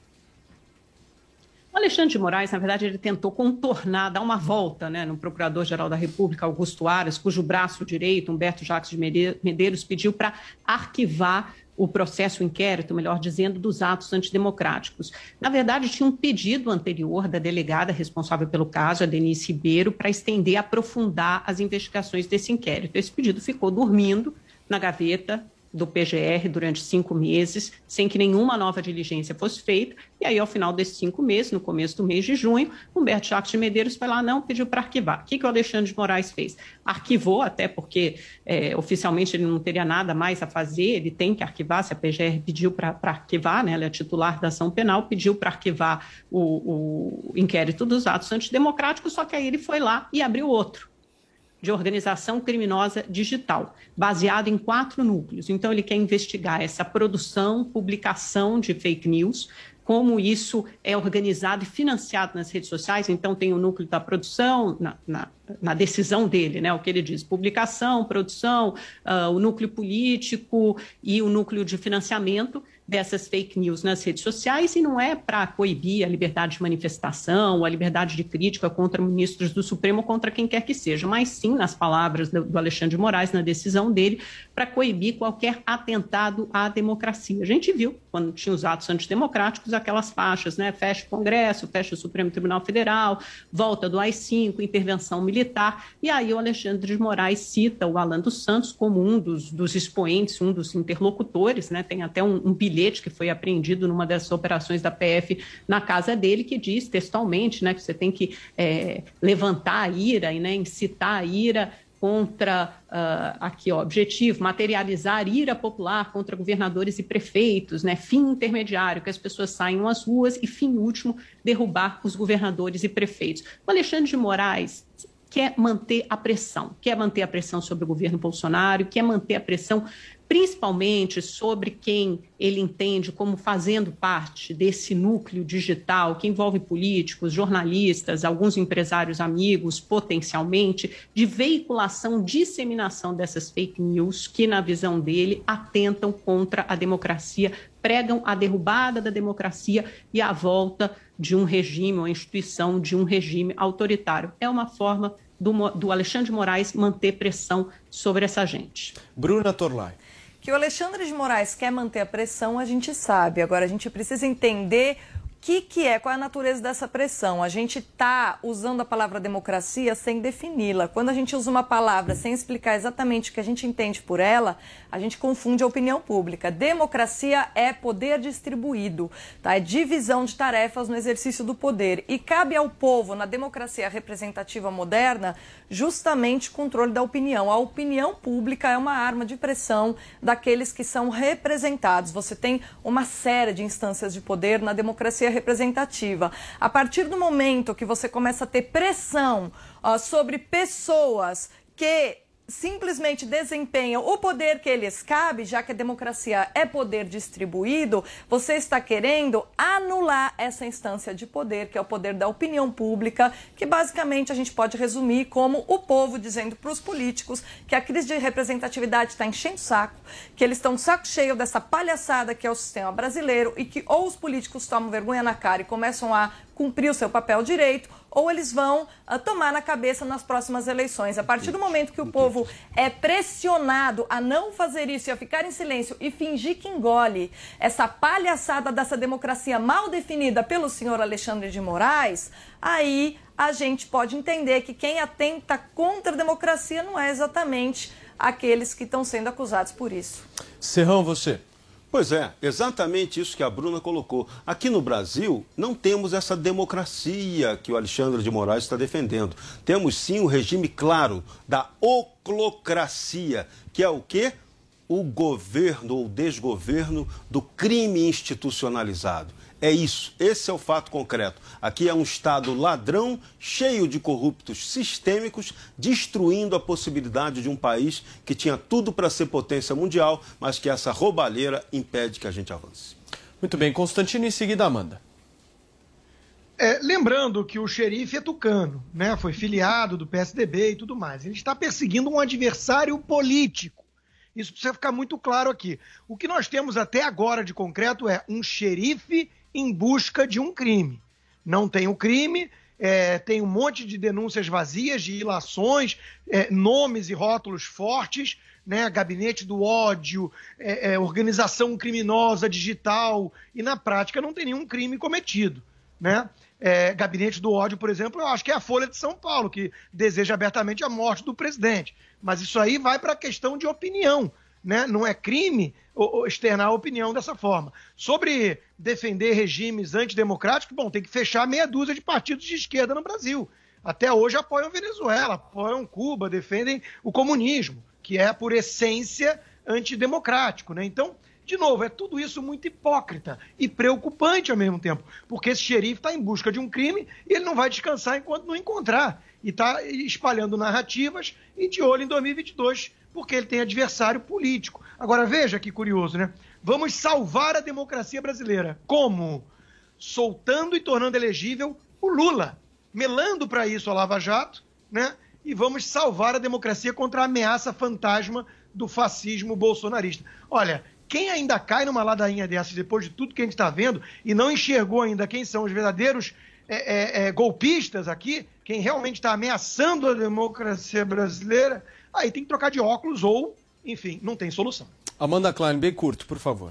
O Alexandre de Moraes, na verdade, ele tentou contornar, dar uma volta, né, no Procurador-Geral da República, Augusto Aras, cujo braço direito, Humberto Jacques de Medeiros, pediu para arquivar o processo, o inquérito, melhor dizendo, dos atos antidemocráticos. Na verdade, tinha um pedido anterior da delegada responsável pelo caso, a Denise Ribeiro, para estender e aprofundar as investigações desse inquérito. Esse pedido ficou dormindo na gaveta do P G R durante cinco meses, sem que nenhuma nova diligência fosse feita, e aí, ao final desses cinco meses, no começo do mês de junho, Humberto Jacques de Medeiros foi lá, não, pediu para arquivar. O que, que o Alexandre de Moraes fez? Arquivou, até porque é, oficialmente ele não teria nada mais a fazer, ele tem que arquivar, se a P G R pediu para arquivar, né, ela é titular da ação penal, pediu para arquivar o, o inquérito dos atos antidemocráticos, só que aí ele foi lá e abriu outro, de organização criminosa digital, baseado em quatro núcleos. Então, ele quer investigar essa produção, publicação de fake news, como isso é organizado e financiado nas redes sociais. Então, tem o núcleo da produção, na, na, na decisão dele, né, o que ele diz, publicação, produção, uh, o núcleo político e o núcleo de financiamento dessas fake news nas redes sociais, e não é para coibir a liberdade de manifestação, a liberdade de crítica contra ministros do Supremo ou contra quem quer que seja, mas sim, nas palavras do, do Alexandre de Moraes, na decisão dele, para coibir qualquer atentado à democracia. A gente viu, quando tinha os atos antidemocráticos, aquelas faixas, né? Fecha o Congresso, fecha o Supremo Tribunal Federal, volta do A I cinco, intervenção militar, e aí o Alexandre de Moraes cita o Alan dos Santos como um dos, dos expoentes, um dos interlocutores, né? Tem até um, um bilhete que foi apreendido numa dessas operações da P F na casa dele, que diz textualmente, né, que você tem que é, levantar a ira e, né, incitar a ira contra, uh, aqui ó, objetivo, materializar ira popular contra governadores e prefeitos, né, fim intermediário, que as pessoas saiam às ruas, e fim último, derrubar os governadores e prefeitos. O Alexandre de Moraes quer manter a pressão, quer manter a pressão sobre o governo Bolsonaro, quer manter a pressão principalmente sobre quem ele entende como fazendo parte desse núcleo digital que envolve políticos, jornalistas, alguns empresários amigos, potencialmente, de veiculação, disseminação dessas fake news que, na visão dele, atentam contra a democracia, pregam a derrubada da democracia e a volta de um regime, uma instituição de um regime autoritário. É uma forma do, do Alexandre de Moraes manter pressão sobre essa gente. Bruna Torlai. Que o Alexandre de Moraes quer manter a pressão, a gente sabe. Agora, a gente precisa entender o que, que é, qual é a natureza dessa pressão. A gente está usando a palavra democracia sem defini-la. Quando a gente usa uma palavra sem explicar exatamente o que a gente entende por ela, a gente confunde a opinião pública. Democracia é poder distribuído, tá? É divisão de tarefas no exercício do poder. E cabe ao povo, na democracia representativa moderna, justamente o controle da opinião. A opinião pública é uma arma de pressão daqueles que são representados. Você tem uma série de instâncias de poder na democracia representativa. A partir do momento que você começa a ter pressão uh, sobre pessoas que simplesmente desempenham o poder que lhes cabe, já que a democracia é poder distribuído, você está querendo anular essa instância de poder, que é o poder da opinião pública, que basicamente a gente pode resumir como o povo dizendo para os políticos que a crise de representatividade está enchendo o saco, que eles estão de saco cheio dessa palhaçada que é o sistema brasileiro e que ou os políticos tomam vergonha na cara e começam a cumprir o seu papel direito, ou eles vão uh, tomar na cabeça nas próximas eleições. A partir do momento que o povo é pressionado a não fazer isso e a ficar em silêncio e fingir que engole essa palhaçada dessa democracia mal definida pelo senhor Alexandre de Moraes, aí a gente pode entender que quem atenta contra a democracia não é exatamente aqueles que estão sendo acusados por isso. Serrão, você... Pois é, exatamente isso que a Bruna colocou. Aqui no Brasil, não temos essa democracia que o Alexandre de Moraes está defendendo. Temos sim o regime claro da oclocracia, que é o quê? O governo ou desgoverno do crime institucionalizado. É isso, esse é o fato concreto. Aqui é um Estado ladrão, cheio de corruptos sistêmicos, destruindo a possibilidade de um país que tinha tudo para ser potência mundial, mas que essa roubalheira impede que a gente avance. Muito bem, Constantino, em seguida, Amanda. É, lembrando que o xerife é tucano, né? Foi filiado do P S D B e tudo mais. Ele está perseguindo um adversário político. Isso precisa ficar muito claro aqui. O que nós temos até agora de concreto é um xerife em busca de um crime. Não tem o crime, é, tem um monte de denúncias vazias, de ilações, é, nomes e rótulos fortes, né, gabinete do ódio, é, é, organização criminosa digital, e na prática não tem nenhum crime cometido, né? É, gabinete do ódio, por exemplo, eu acho que é a Folha de São Paulo, que deseja abertamente a morte do presidente. Mas isso aí vai para a questão de opinião, né? Não é crime externar a opinião dessa forma. Sobre defender regimes antidemocráticos, bom, tem que fechar meia dúzia de partidos de esquerda no Brasil. Até hoje apoiam a Venezuela, apoiam Cuba, defendem o comunismo, que é, por essência, antidemocrático, né? Então, de novo, é tudo isso muito hipócrita e preocupante ao mesmo tempo, porque esse xerife está em busca de um crime e ele não vai descansar enquanto não encontrar. E está espalhando narrativas e de olho em dois mil e vinte e dois, porque ele tem adversário político. Agora, veja que curioso, né? Vamos salvar a democracia brasileira. Como? Soltando e tornando elegível o Lula, melando para isso a Lava Jato, né? E vamos salvar a democracia contra a ameaça fantasma do fascismo bolsonarista. Olha, quem ainda cai numa ladainha dessas, depois de tudo que a gente está vendo, e não enxergou ainda quem são os verdadeiros é, é, é, golpistas aqui, quem realmente está ameaçando a democracia brasileira, aí tem que trocar de óculos ou, enfim, não tem solução. Amanda Klein, bem curto, por favor.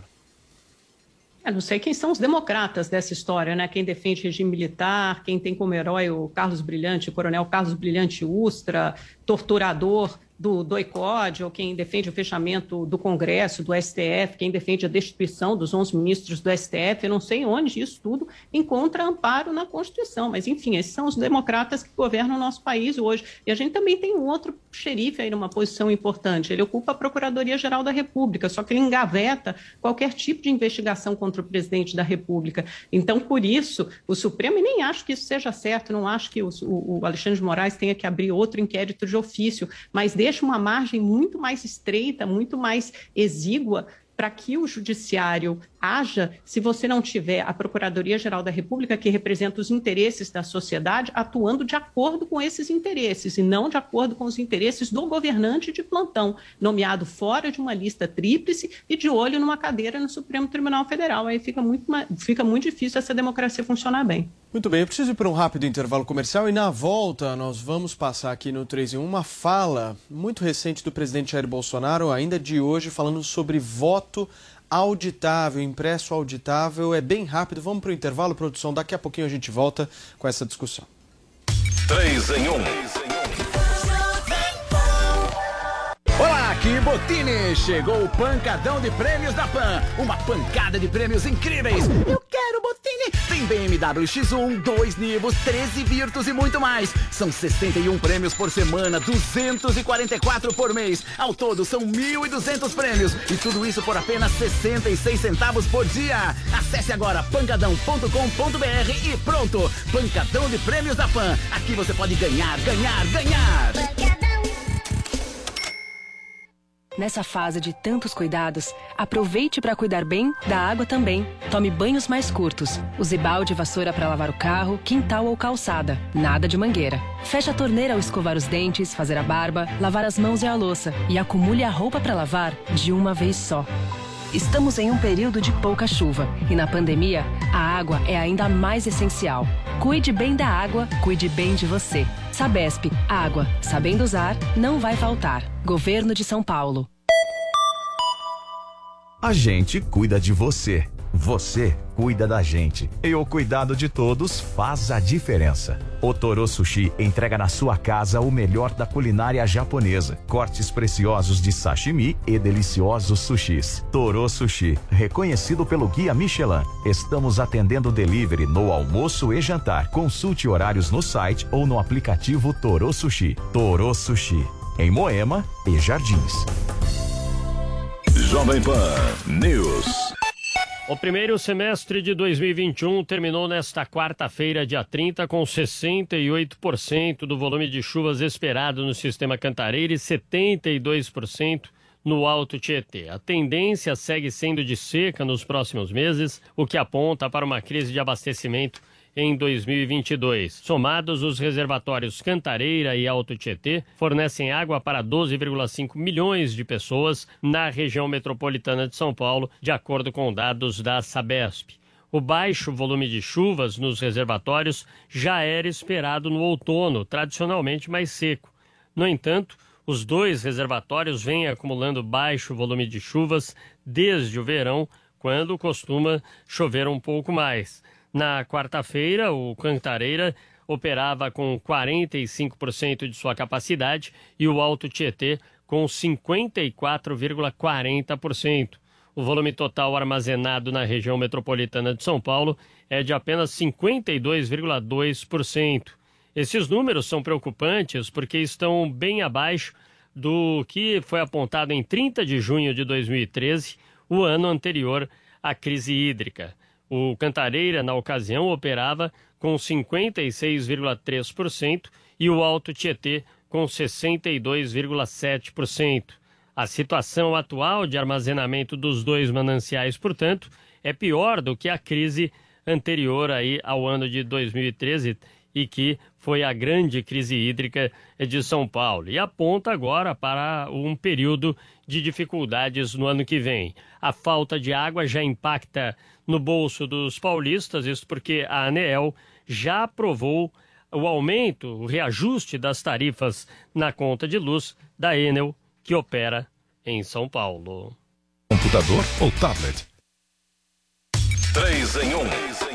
Eu não sei quem são os democratas dessa história, né? Quem defende regime militar, quem tem como herói o Carlos Brilhante, o coronel Carlos Brilhante Ustra, torturador do doicode, ou quem defende o fechamento do Congresso, do S T F, quem defende a destituição dos onze ministros do S T F, eu não sei onde isso tudo encontra amparo na Constituição, mas enfim, esses são os democratas que governam o nosso país hoje. E a gente também tem um outro xerife aí numa posição importante, ele ocupa a Procuradoria-Geral da República, só que ele engaveta qualquer tipo de investigação contra o presidente da República. Então, por isso, o Supremo, e nem acho que isso seja certo, não acho que o, o Alexandre de Moraes tenha que abrir outro inquérito de ofício, mas deixa uma margem muito mais estreita, muito mais exígua para que o judiciário haja se você não tiver a Procuradoria-Geral da República, que representa os interesses da sociedade, atuando de acordo com esses interesses e não de acordo com os interesses do governante de plantão, nomeado fora de uma lista tríplice e de olho numa cadeira no Supremo Tribunal Federal. Aí fica muito, fica muito difícil essa democracia funcionar bem. Muito bem, eu preciso ir para um rápido intervalo comercial e na volta nós vamos passar aqui no três em um uma fala muito recente do presidente Jair Bolsonaro, ainda de hoje, falando sobre voto auditável, impresso auditável. É bem rápido, vamos para o intervalo, produção, daqui a pouquinho a gente volta com essa discussão. três em um. Olá, aqui Botini! Chegou o pancadão de prêmios da Pan. Uma pancada de prêmios incríveis. Eu quero Botini! Tem B M W X um, dois Nivos, treze Virtus e muito mais. São sessenta e um prêmios por semana, duzentos e quarenta e quatro por mês. Ao todo são mil e duzentos prêmios. E tudo isso por apenas sessenta e seis centavos por dia. Acesse agora pancadão ponto com ponto br e pronto! Pancadão de prêmios da Pan. Aqui você pode ganhar, ganhar, ganhar! Pancadão. Nessa fase de tantos cuidados, aproveite para cuidar bem da água também. Tome banhos mais curtos. Use balde e vassoura para lavar o carro, quintal ou calçada. Nada de mangueira. Feche a torneira ao escovar os dentes, fazer a barba, lavar as mãos e a louça. E acumule a roupa para lavar de uma vez só. Estamos em um período de pouca chuva e na pandemia, a água é ainda mais essencial. Cuide bem da água, cuide bem de você. Sabesp, água, sabendo usar, não vai faltar. Governo de São Paulo. A gente cuida de você. Você cuida da gente. E o cuidado de todos faz a diferença. O Toro Sushi entrega na sua casa o melhor da culinária japonesa. Cortes preciosos de sashimi e deliciosos sushis. Toro Sushi, reconhecido pelo Guia Michelin. Estamos atendendo delivery no almoço e jantar. Consulte horários no site ou no aplicativo Toro Sushi. Toro Sushi, em Moema e Jardins. Jovem Pan News. O primeiro semestre de dois mil e vinte e um terminou nesta quarta-feira, dia trinta, com sessenta e oito por cento do volume de chuvas esperado no sistema Cantareira e setenta e dois por cento no Alto Tietê. A tendência segue sendo de seca nos próximos meses, o que aponta para uma crise de abastecimento em dois mil e vinte e dois. Somados, os reservatórios Cantareira e Alto Tietê fornecem água para doze vírgula cinco milhões de pessoas na região metropolitana de São Paulo, de acordo com dados da Sabesp. O baixo volume de chuvas nos reservatórios já era esperado no outono, tradicionalmente mais seco. No entanto, os dois reservatórios vêm acumulando baixo volume de chuvas desde o verão, quando costuma chover um pouco mais. Na quarta-feira, o Cantareira operava com quarenta e cinco por cento de sua capacidade e o Alto Tietê com cinquenta e quatro vírgula quarenta por cento. O volume total armazenado na região metropolitana de São Paulo é de apenas cinquenta e dois vírgula dois por cento. Esses números são preocupantes porque estão bem abaixo do que foi apontado em trinta de junho de dois mil e treze, o ano anterior à crise hídrica. O Cantareira, na ocasião, operava com cinquenta e seis vírgula três por cento e o Alto Tietê com sessenta e dois vírgula sete por cento. A situação atual de armazenamento dos dois mananciais, portanto, é pior do que a crise anterior aí ao ano de dois mil e treze e que foi a grande crise hídrica de São Paulo. E aponta agora para um período de dificuldades no ano que vem. A falta de água já impacta no bolso dos paulistas, isso porque a ANEEL já aprovou o aumento, o reajuste das tarifas na conta de luz da Enel, que opera em São Paulo. Computador ou tablet? Três em um.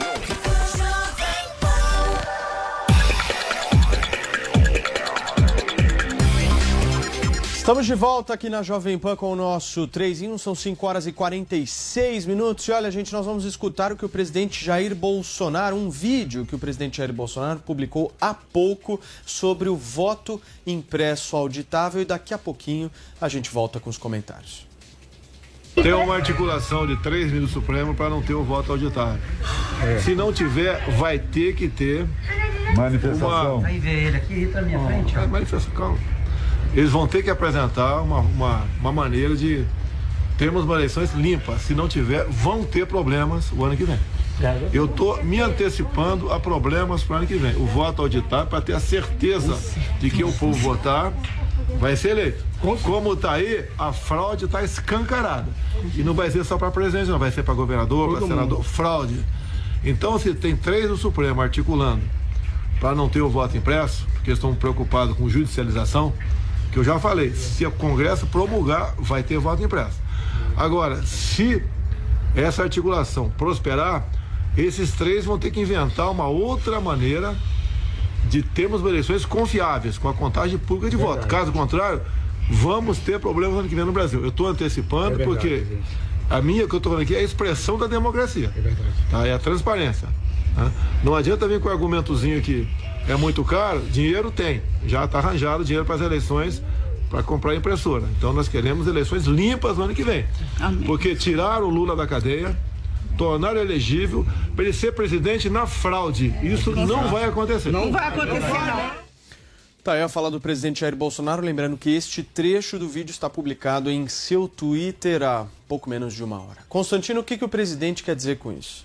Estamos de volta aqui na Jovem Pan com o nosso três em um, são cinco horas e quarenta e seis minutos. E olha, gente, nós vamos escutar o que o presidente Jair Bolsonaro, um vídeo que o presidente Jair Bolsonaro publicou há pouco sobre o voto impresso auditável e daqui a pouquinho a gente volta com os comentários. Tem uma articulação de três ministros do Supremo para não ter o voto auditável. É. Se não tiver, vai ter que ter manifestação. Vai ver ele aqui, tá na minha frente. É, manifestação, calma. Eles vão ter que apresentar uma, uma, uma maneira de termos uma eleições limpas. Se não tiver, vão ter problemas o ano que vem. Eu estou me antecipando a problemas para o ano que vem. O voto auditável para ter a certeza de que o povo votar vai ser eleito. Como está aí, a fraude está escancarada. E não vai ser só para presidente, não. Vai ser para governador, para senador. Fraude. Então, se tem três do Supremo articulando para não ter o voto impresso, porque estão preocupados com judicialização, que eu já falei, se o Congresso promulgar, vai ter voto impresso. Agora, se essa articulação prosperar, esses três vão ter que inventar uma outra maneira de termos eleições confiáveis, com a contagem pública de voto. Caso contrário, vamos ter problemas no ano que vem no Brasil. Eu estou antecipando é verdade, porque gente. a minha que eu estou falando aqui é a expressão da democracia. É verdade. Tá? É a transparência. Tá? Não adianta vir com o argumentozinho que é muito caro, dinheiro tem. Já está arranjado dinheiro para as eleições para comprar impressora. Então nós queremos eleições limpas no ano que vem. Amém. Porque tirar o Lula da cadeia, tornar ele elegível, para ele ser presidente na fraude. Isso não vai acontecer. Não vai acontecer, não. Tá aí a fala do presidente Jair Bolsonaro, lembrando que este trecho do vídeo está publicado em seu Twitter há pouco menos de uma hora. Constantino, o que, que o presidente quer dizer com isso?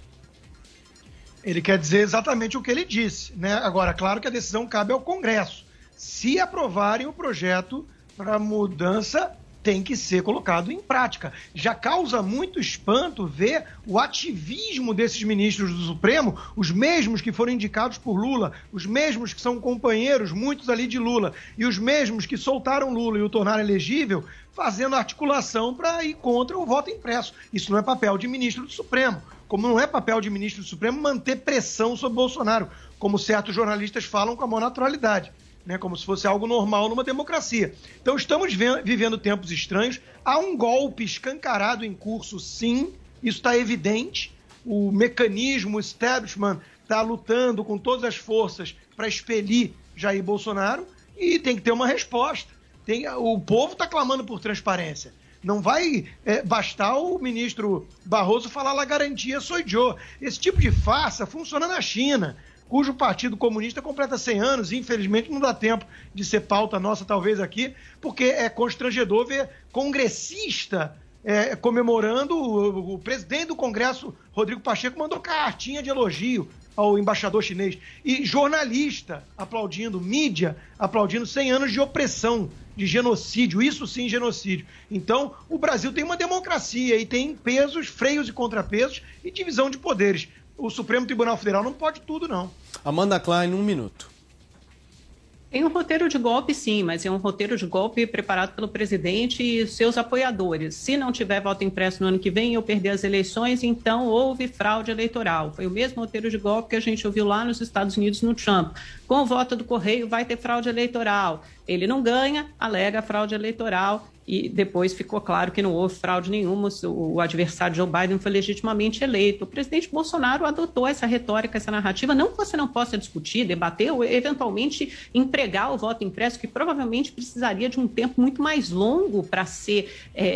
Ele quer dizer exatamente o que ele disse, né? Agora, claro que a decisão cabe ao Congresso. Se aprovarem o projeto para mudança, tem que ser colocado em prática. Já causa muito espanto ver o ativismo desses ministros do Supremo, os mesmos que foram indicados por Lula, os mesmos que são companheiros, muitos ali de Lula, e os mesmos que soltaram Lula e o tornaram elegível, fazendo articulação para ir contra o voto impresso. Isso não é papel de ministro do Supremo. Como não é papel de ministro do Supremo manter pressão sobre Bolsonaro, como certos jornalistas falam com a maior naturalidade. Né, como se fosse algo normal numa democracia. Então estamos vivendo tempos estranhos, há um golpe escancarado em curso, sim, isso está evidente, o mecanismo, o establishment está lutando com todas as forças para expelir Jair Bolsonaro e tem que ter uma resposta. Tem, o povo está clamando por transparência. Não vai é, bastar o ministro Barroso falar la garantia sou eu. Esse tipo de farsa funciona na China, cujo Partido Comunista completa cem anos e, infelizmente, não dá tempo de ser pauta nossa, talvez, aqui, porque é constrangedor ver congressista é, comemorando, o, o presidente do Congresso, Rodrigo Pacheco, mandou cartinha de elogio ao embaixador chinês, e jornalista aplaudindo, mídia aplaudindo cem anos de opressão, de genocídio, isso sim, genocídio. Então, o Brasil tem uma democracia e tem pesos, freios e contrapesos e divisão de poderes. O Supremo Tribunal Federal não pode tudo, não. Amanda Klein, um minuto. Tem um roteiro de golpe, sim, mas é um roteiro de golpe preparado pelo presidente e seus apoiadores. Se não tiver voto impresso no ano que vem, eu perder as eleições, então houve fraude eleitoral. Foi o mesmo roteiro de golpe que a gente ouviu lá nos Estados Unidos, no Trump. Com o voto do Correio, vai ter fraude eleitoral. Ele não ganha, alega fraude eleitoral. E depois ficou claro que não houve fraude nenhuma, o adversário Joe Biden foi legitimamente eleito. O presidente Bolsonaro adotou essa retórica, essa narrativa, não que você não possa discutir, debater ou eventualmente empregar o voto impresso, que provavelmente precisaria de um tempo muito mais longo para ser,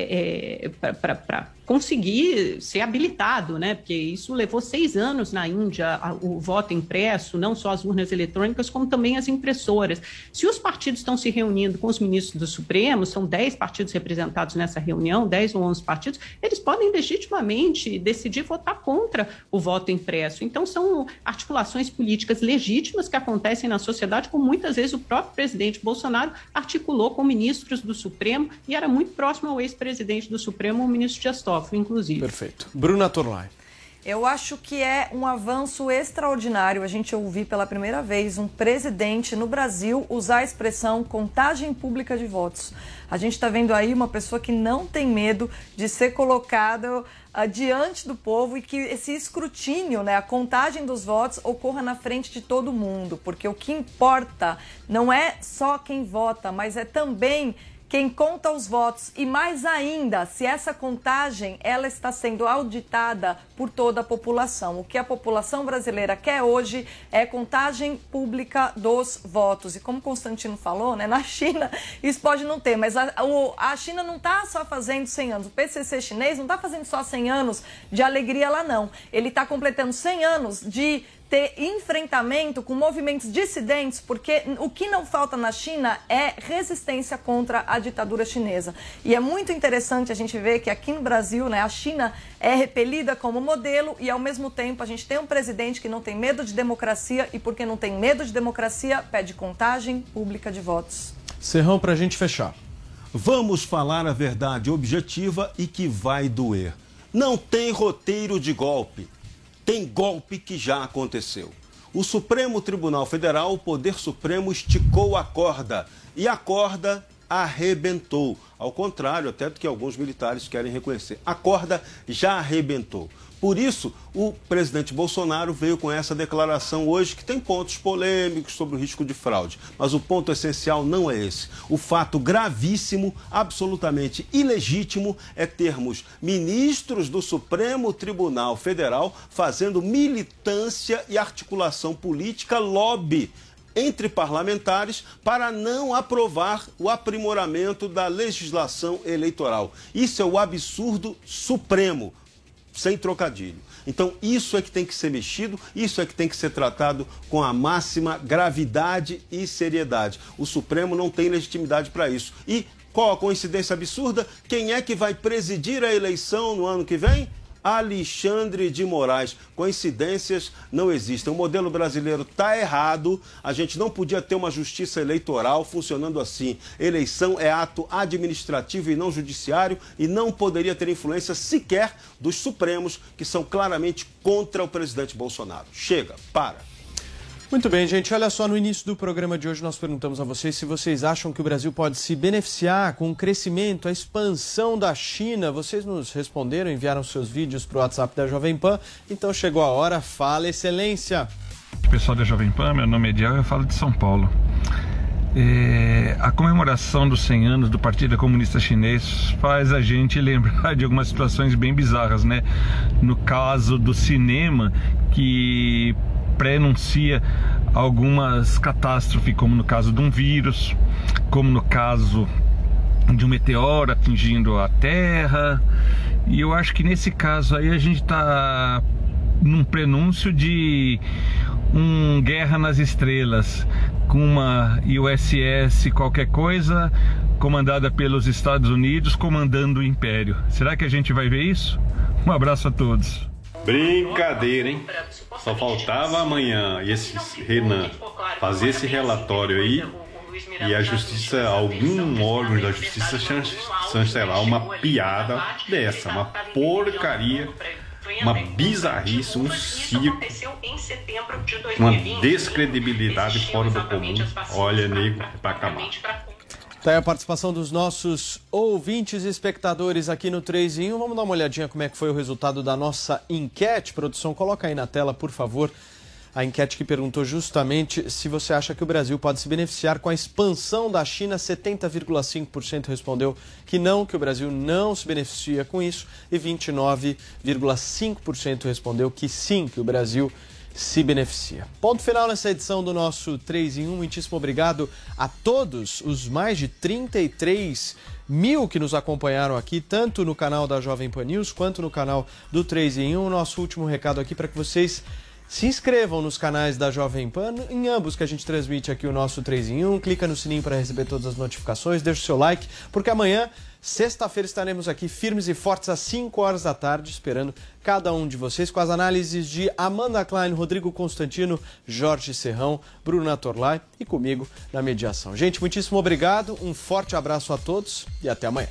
é, é, para conseguir ser habilitado, né? Porque isso levou seis anos na Índia, o voto impresso, não só as urnas eletrônicas, como também as impressoras. Se os partidos estão se reunindo com os ministros do Supremo, são dez partidos representados nessa reunião, dez ou onze partidos, eles podem legitimamente decidir votar contra o voto impresso. Então, são articulações políticas legítimas que acontecem na sociedade, como muitas vezes o próprio presidente Bolsonaro articulou com ministros do Supremo e era muito próximo ao ex-presidente do Supremo, o ministro Dias Toffoli, inclusive. Perfeito. Bruna Torlai. Eu acho que é um avanço extraordinário a gente ouvir pela primeira vez um presidente no Brasil usar a expressão contagem pública de votos. A gente está vendo aí uma pessoa que não tem medo de ser colocada uh, diante do povo e que esse escrutínio, né, a contagem dos votos ocorra na frente de todo mundo, porque o que importa não é só quem vota, mas é também quem conta os votos e, mais ainda, se essa contagem ela está sendo auditada por toda a população. O que a população brasileira quer hoje é contagem pública dos votos. E como o Constantino falou, né, na China isso pode não ter, mas a, o, a China não está só fazendo cem anos. O P C C chinês não está fazendo só cem anos de alegria lá, não. Ele está completando cem anos de ter enfrentamento com movimentos dissidentes, porque o que não falta na China é resistência contra a ditadura chinesa. E é muito interessante a gente ver que aqui no Brasil, né, a China é repelida como modelo e, ao mesmo tempo, a gente tem um presidente que não tem medo de democracia e, porque não tem medo de democracia, pede contagem pública de votos. Serrão, para a gente fechar. Vamos falar a verdade objetiva e que vai doer. Não tem roteiro de golpe. Tem golpe que já aconteceu. O Supremo Tribunal Federal, o Poder Supremo, esticou a corda e a corda arrebentou. Ao contrário até do que alguns militares querem reconhecer. A corda já arrebentou. Por isso, o presidente Bolsonaro veio com essa declaração hoje, que tem pontos polêmicos sobre o risco de fraude. Mas o ponto essencial não é esse. O fato gravíssimo, absolutamente ilegítimo, é termos ministros do Supremo Tribunal Federal fazendo militância e articulação política, lobby entre parlamentares para não aprovar o aprimoramento da legislação eleitoral. Isso é o absurdo supremo. sem trocadilho. Então, isso é que tem que ser mexido, isso é que tem que ser tratado com a máxima gravidade e seriedade. O Supremo não tem legitimidade para isso. E qual a coincidência absurda? Quem é que vai presidir a eleição no ano que vem? Alexandre de Moraes. Coincidências não existem. O modelo brasileiro está errado. A gente não podia ter uma justiça eleitoral funcionando assim. Eleição é ato administrativo e não judiciário e não poderia ter influência sequer dos Supremos, que são claramente contra o presidente Bolsonaro. Chega, para. Muito bem, gente. Olha só, no início do programa de hoje nós perguntamos a vocês se vocês acham que o Brasil pode se beneficiar com o crescimento, a expansão da China. Vocês nos responderam, enviaram seus vídeos para o WhatsApp da Jovem Pan. Então chegou a hora. Fala, Excelência. Pessoal da Jovem Pan, meu nome é Ediel e eu falo de São Paulo. É, a comemoração dos cem anos do Partido Comunista Chinês faz a gente lembrar de algumas situações bem bizarras, né? No caso do cinema, que prenuncia algumas catástrofes, como no caso de um vírus, como no caso de um meteoro atingindo a Terra. E eu acho que nesse caso aí a gente está num prenúncio de um Guerra nas Estrelas, com uma U S S qualquer coisa, comandada pelos Estados Unidos, comandando o Império. Será que a gente vai ver isso? Um abraço a todos. Brincadeira, hein? Só faltava amanhã e esse Renan fazer esse relatório aí e a justiça, algum órgão da justiça chancelar uma piada dessa, uma porcaria, uma bizarrice, um circo, uma descredibilidade fora do comum. Olha, nego, é pra acabar. Tá aí a participação dos nossos ouvintes e espectadores aqui no três em um. Vamos dar uma olhadinha como é que foi o resultado da nossa enquete. Produção, coloca aí na tela, por favor, a enquete que perguntou justamente se você acha que o Brasil pode se beneficiar com a expansão da China. setenta vírgula cinco por cento respondeu que não, que o Brasil não se beneficia com isso, e vinte e nove vírgula cinco por cento respondeu que sim, que o Brasil se beneficia. Ponto final nessa edição do nosso três em um. Muitíssimo obrigado a todos os mais de trinta e três mil que nos acompanharam aqui, tanto no canal da Jovem Pan News quanto no canal do três em um. Nosso último recado aqui para que vocês se inscrevam nos canais da Jovem Pan, em ambos que a gente transmite aqui o nosso três em um. Clica no sininho para receber todas as notificações, deixa o seu like, porque amanhã, sexta-feira, estaremos aqui firmes e fortes às cinco horas da tarde, esperando cada um de vocês com as análises de Amanda Klein, Rodrigo Constantino, Jorge Serrão, Bruna Torlai e comigo na mediação. Gente, muitíssimo obrigado, um forte abraço a todos e até amanhã.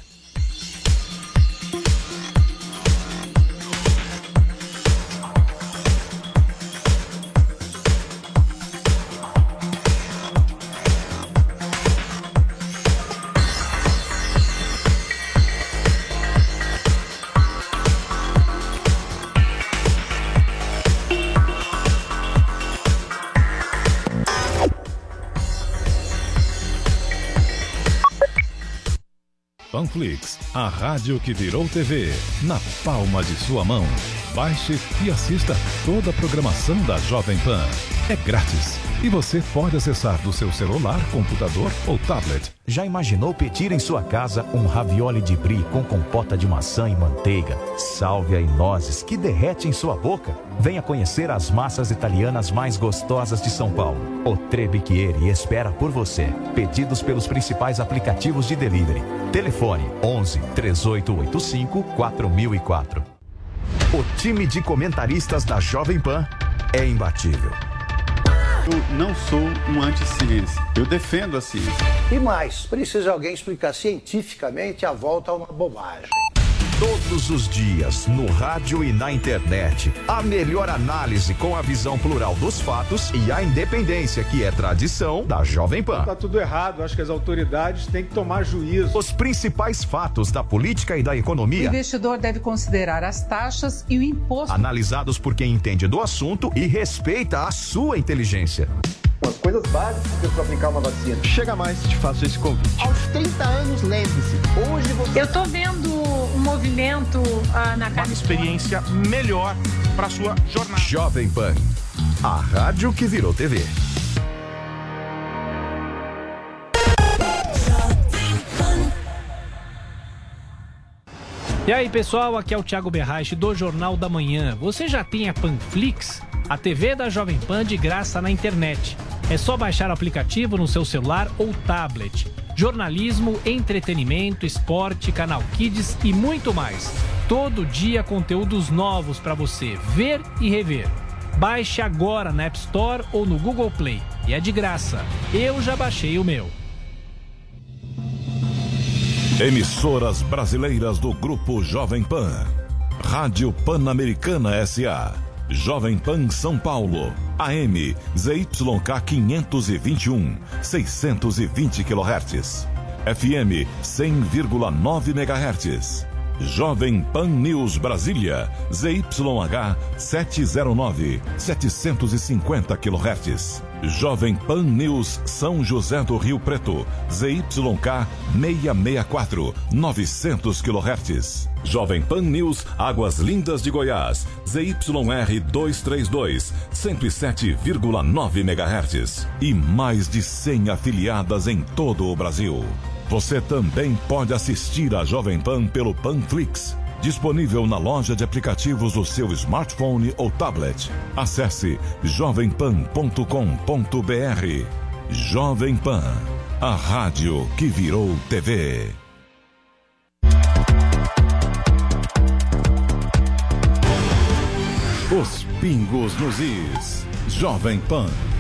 Panflix, a rádio que virou T V, na palma de sua mão. Baixe e assista toda a programação da Jovem Pan. É grátis e você pode acessar do seu celular, computador ou tablet. Já imaginou pedir em sua casa um ravioli de brie com compota de maçã e manteiga, sálvia e nozes que derrete em sua boca? Venha conhecer as massas italianas mais gostosas de São Paulo. O Tre Bicchieri espera por você. Pedidos pelos principais aplicativos de delivery. Telefone onze, três oito oito cinco, quatro mil e quatro. O time de comentaristas da Jovem Pan é imbatível. Eu não sou um anti-ciência. Eu defendo a ciência. E mais, precisa alguém explicar cientificamente a volta a uma bobagem. Todos os dias, no rádio e na internet, a melhor análise com a visão plural dos fatos e a independência que é tradição da Jovem Pan. Tá tudo errado, acho que as autoridades têm que tomar juízo. Os principais fatos da política e da economia. O investidor deve considerar as taxas e o imposto. Analisados por quem entende do assunto e respeita a sua inteligência. As coisas básicas para aplicar uma vacina. Chega mais, te faço esse convite. Aos trinta anos, lembre-se, hoje você... Eu tô vendo um movimento ah, na casa. Uma experiência melhor para sua jornada. Jovem Pan, a rádio que virou T V. E aí, pessoal, aqui é o Thiago Berraich do Jornal da Manhã. Você já tem a Panflix? A T V da Jovem Pan de graça na internet. É só baixar o aplicativo no seu celular ou tablet. Jornalismo, entretenimento, esporte, canal Kids e muito mais. Todo dia conteúdos novos para você ver e rever. Baixe agora na App Store ou no Google Play. E é de graça. Eu já baixei o meu. Emissoras brasileiras do Grupo Jovem Pan. Rádio Pan-Americana S A. Jovem Pan São Paulo. A M Z Y K quinhentos e vinte e um, seiscentos e vinte quilohertz. F M cem vírgula nove megahertz. Jovem Pan News Brasília, Z Y H setecentos e nove, setecentos e cinquenta quilohertz. Jovem Pan News São José do Rio Preto, Z Y K seiscentos e sessenta e quatro, novecentos quilohertz. Jovem Pan News Águas Lindas de Goiás, Z Y R duzentos e trinta e dois, cento e sete vírgula nove megahertz. E mais de cem afiliadas em todo o Brasil. Você também pode assistir a Jovem Pan pelo Panflix, disponível na loja de aplicativos do seu smartphone ou tablet. Acesse jovem pan ponto com ponto b r. Jovem Pan, a rádio que virou T V. Os pingos nos is. Jovem Pan.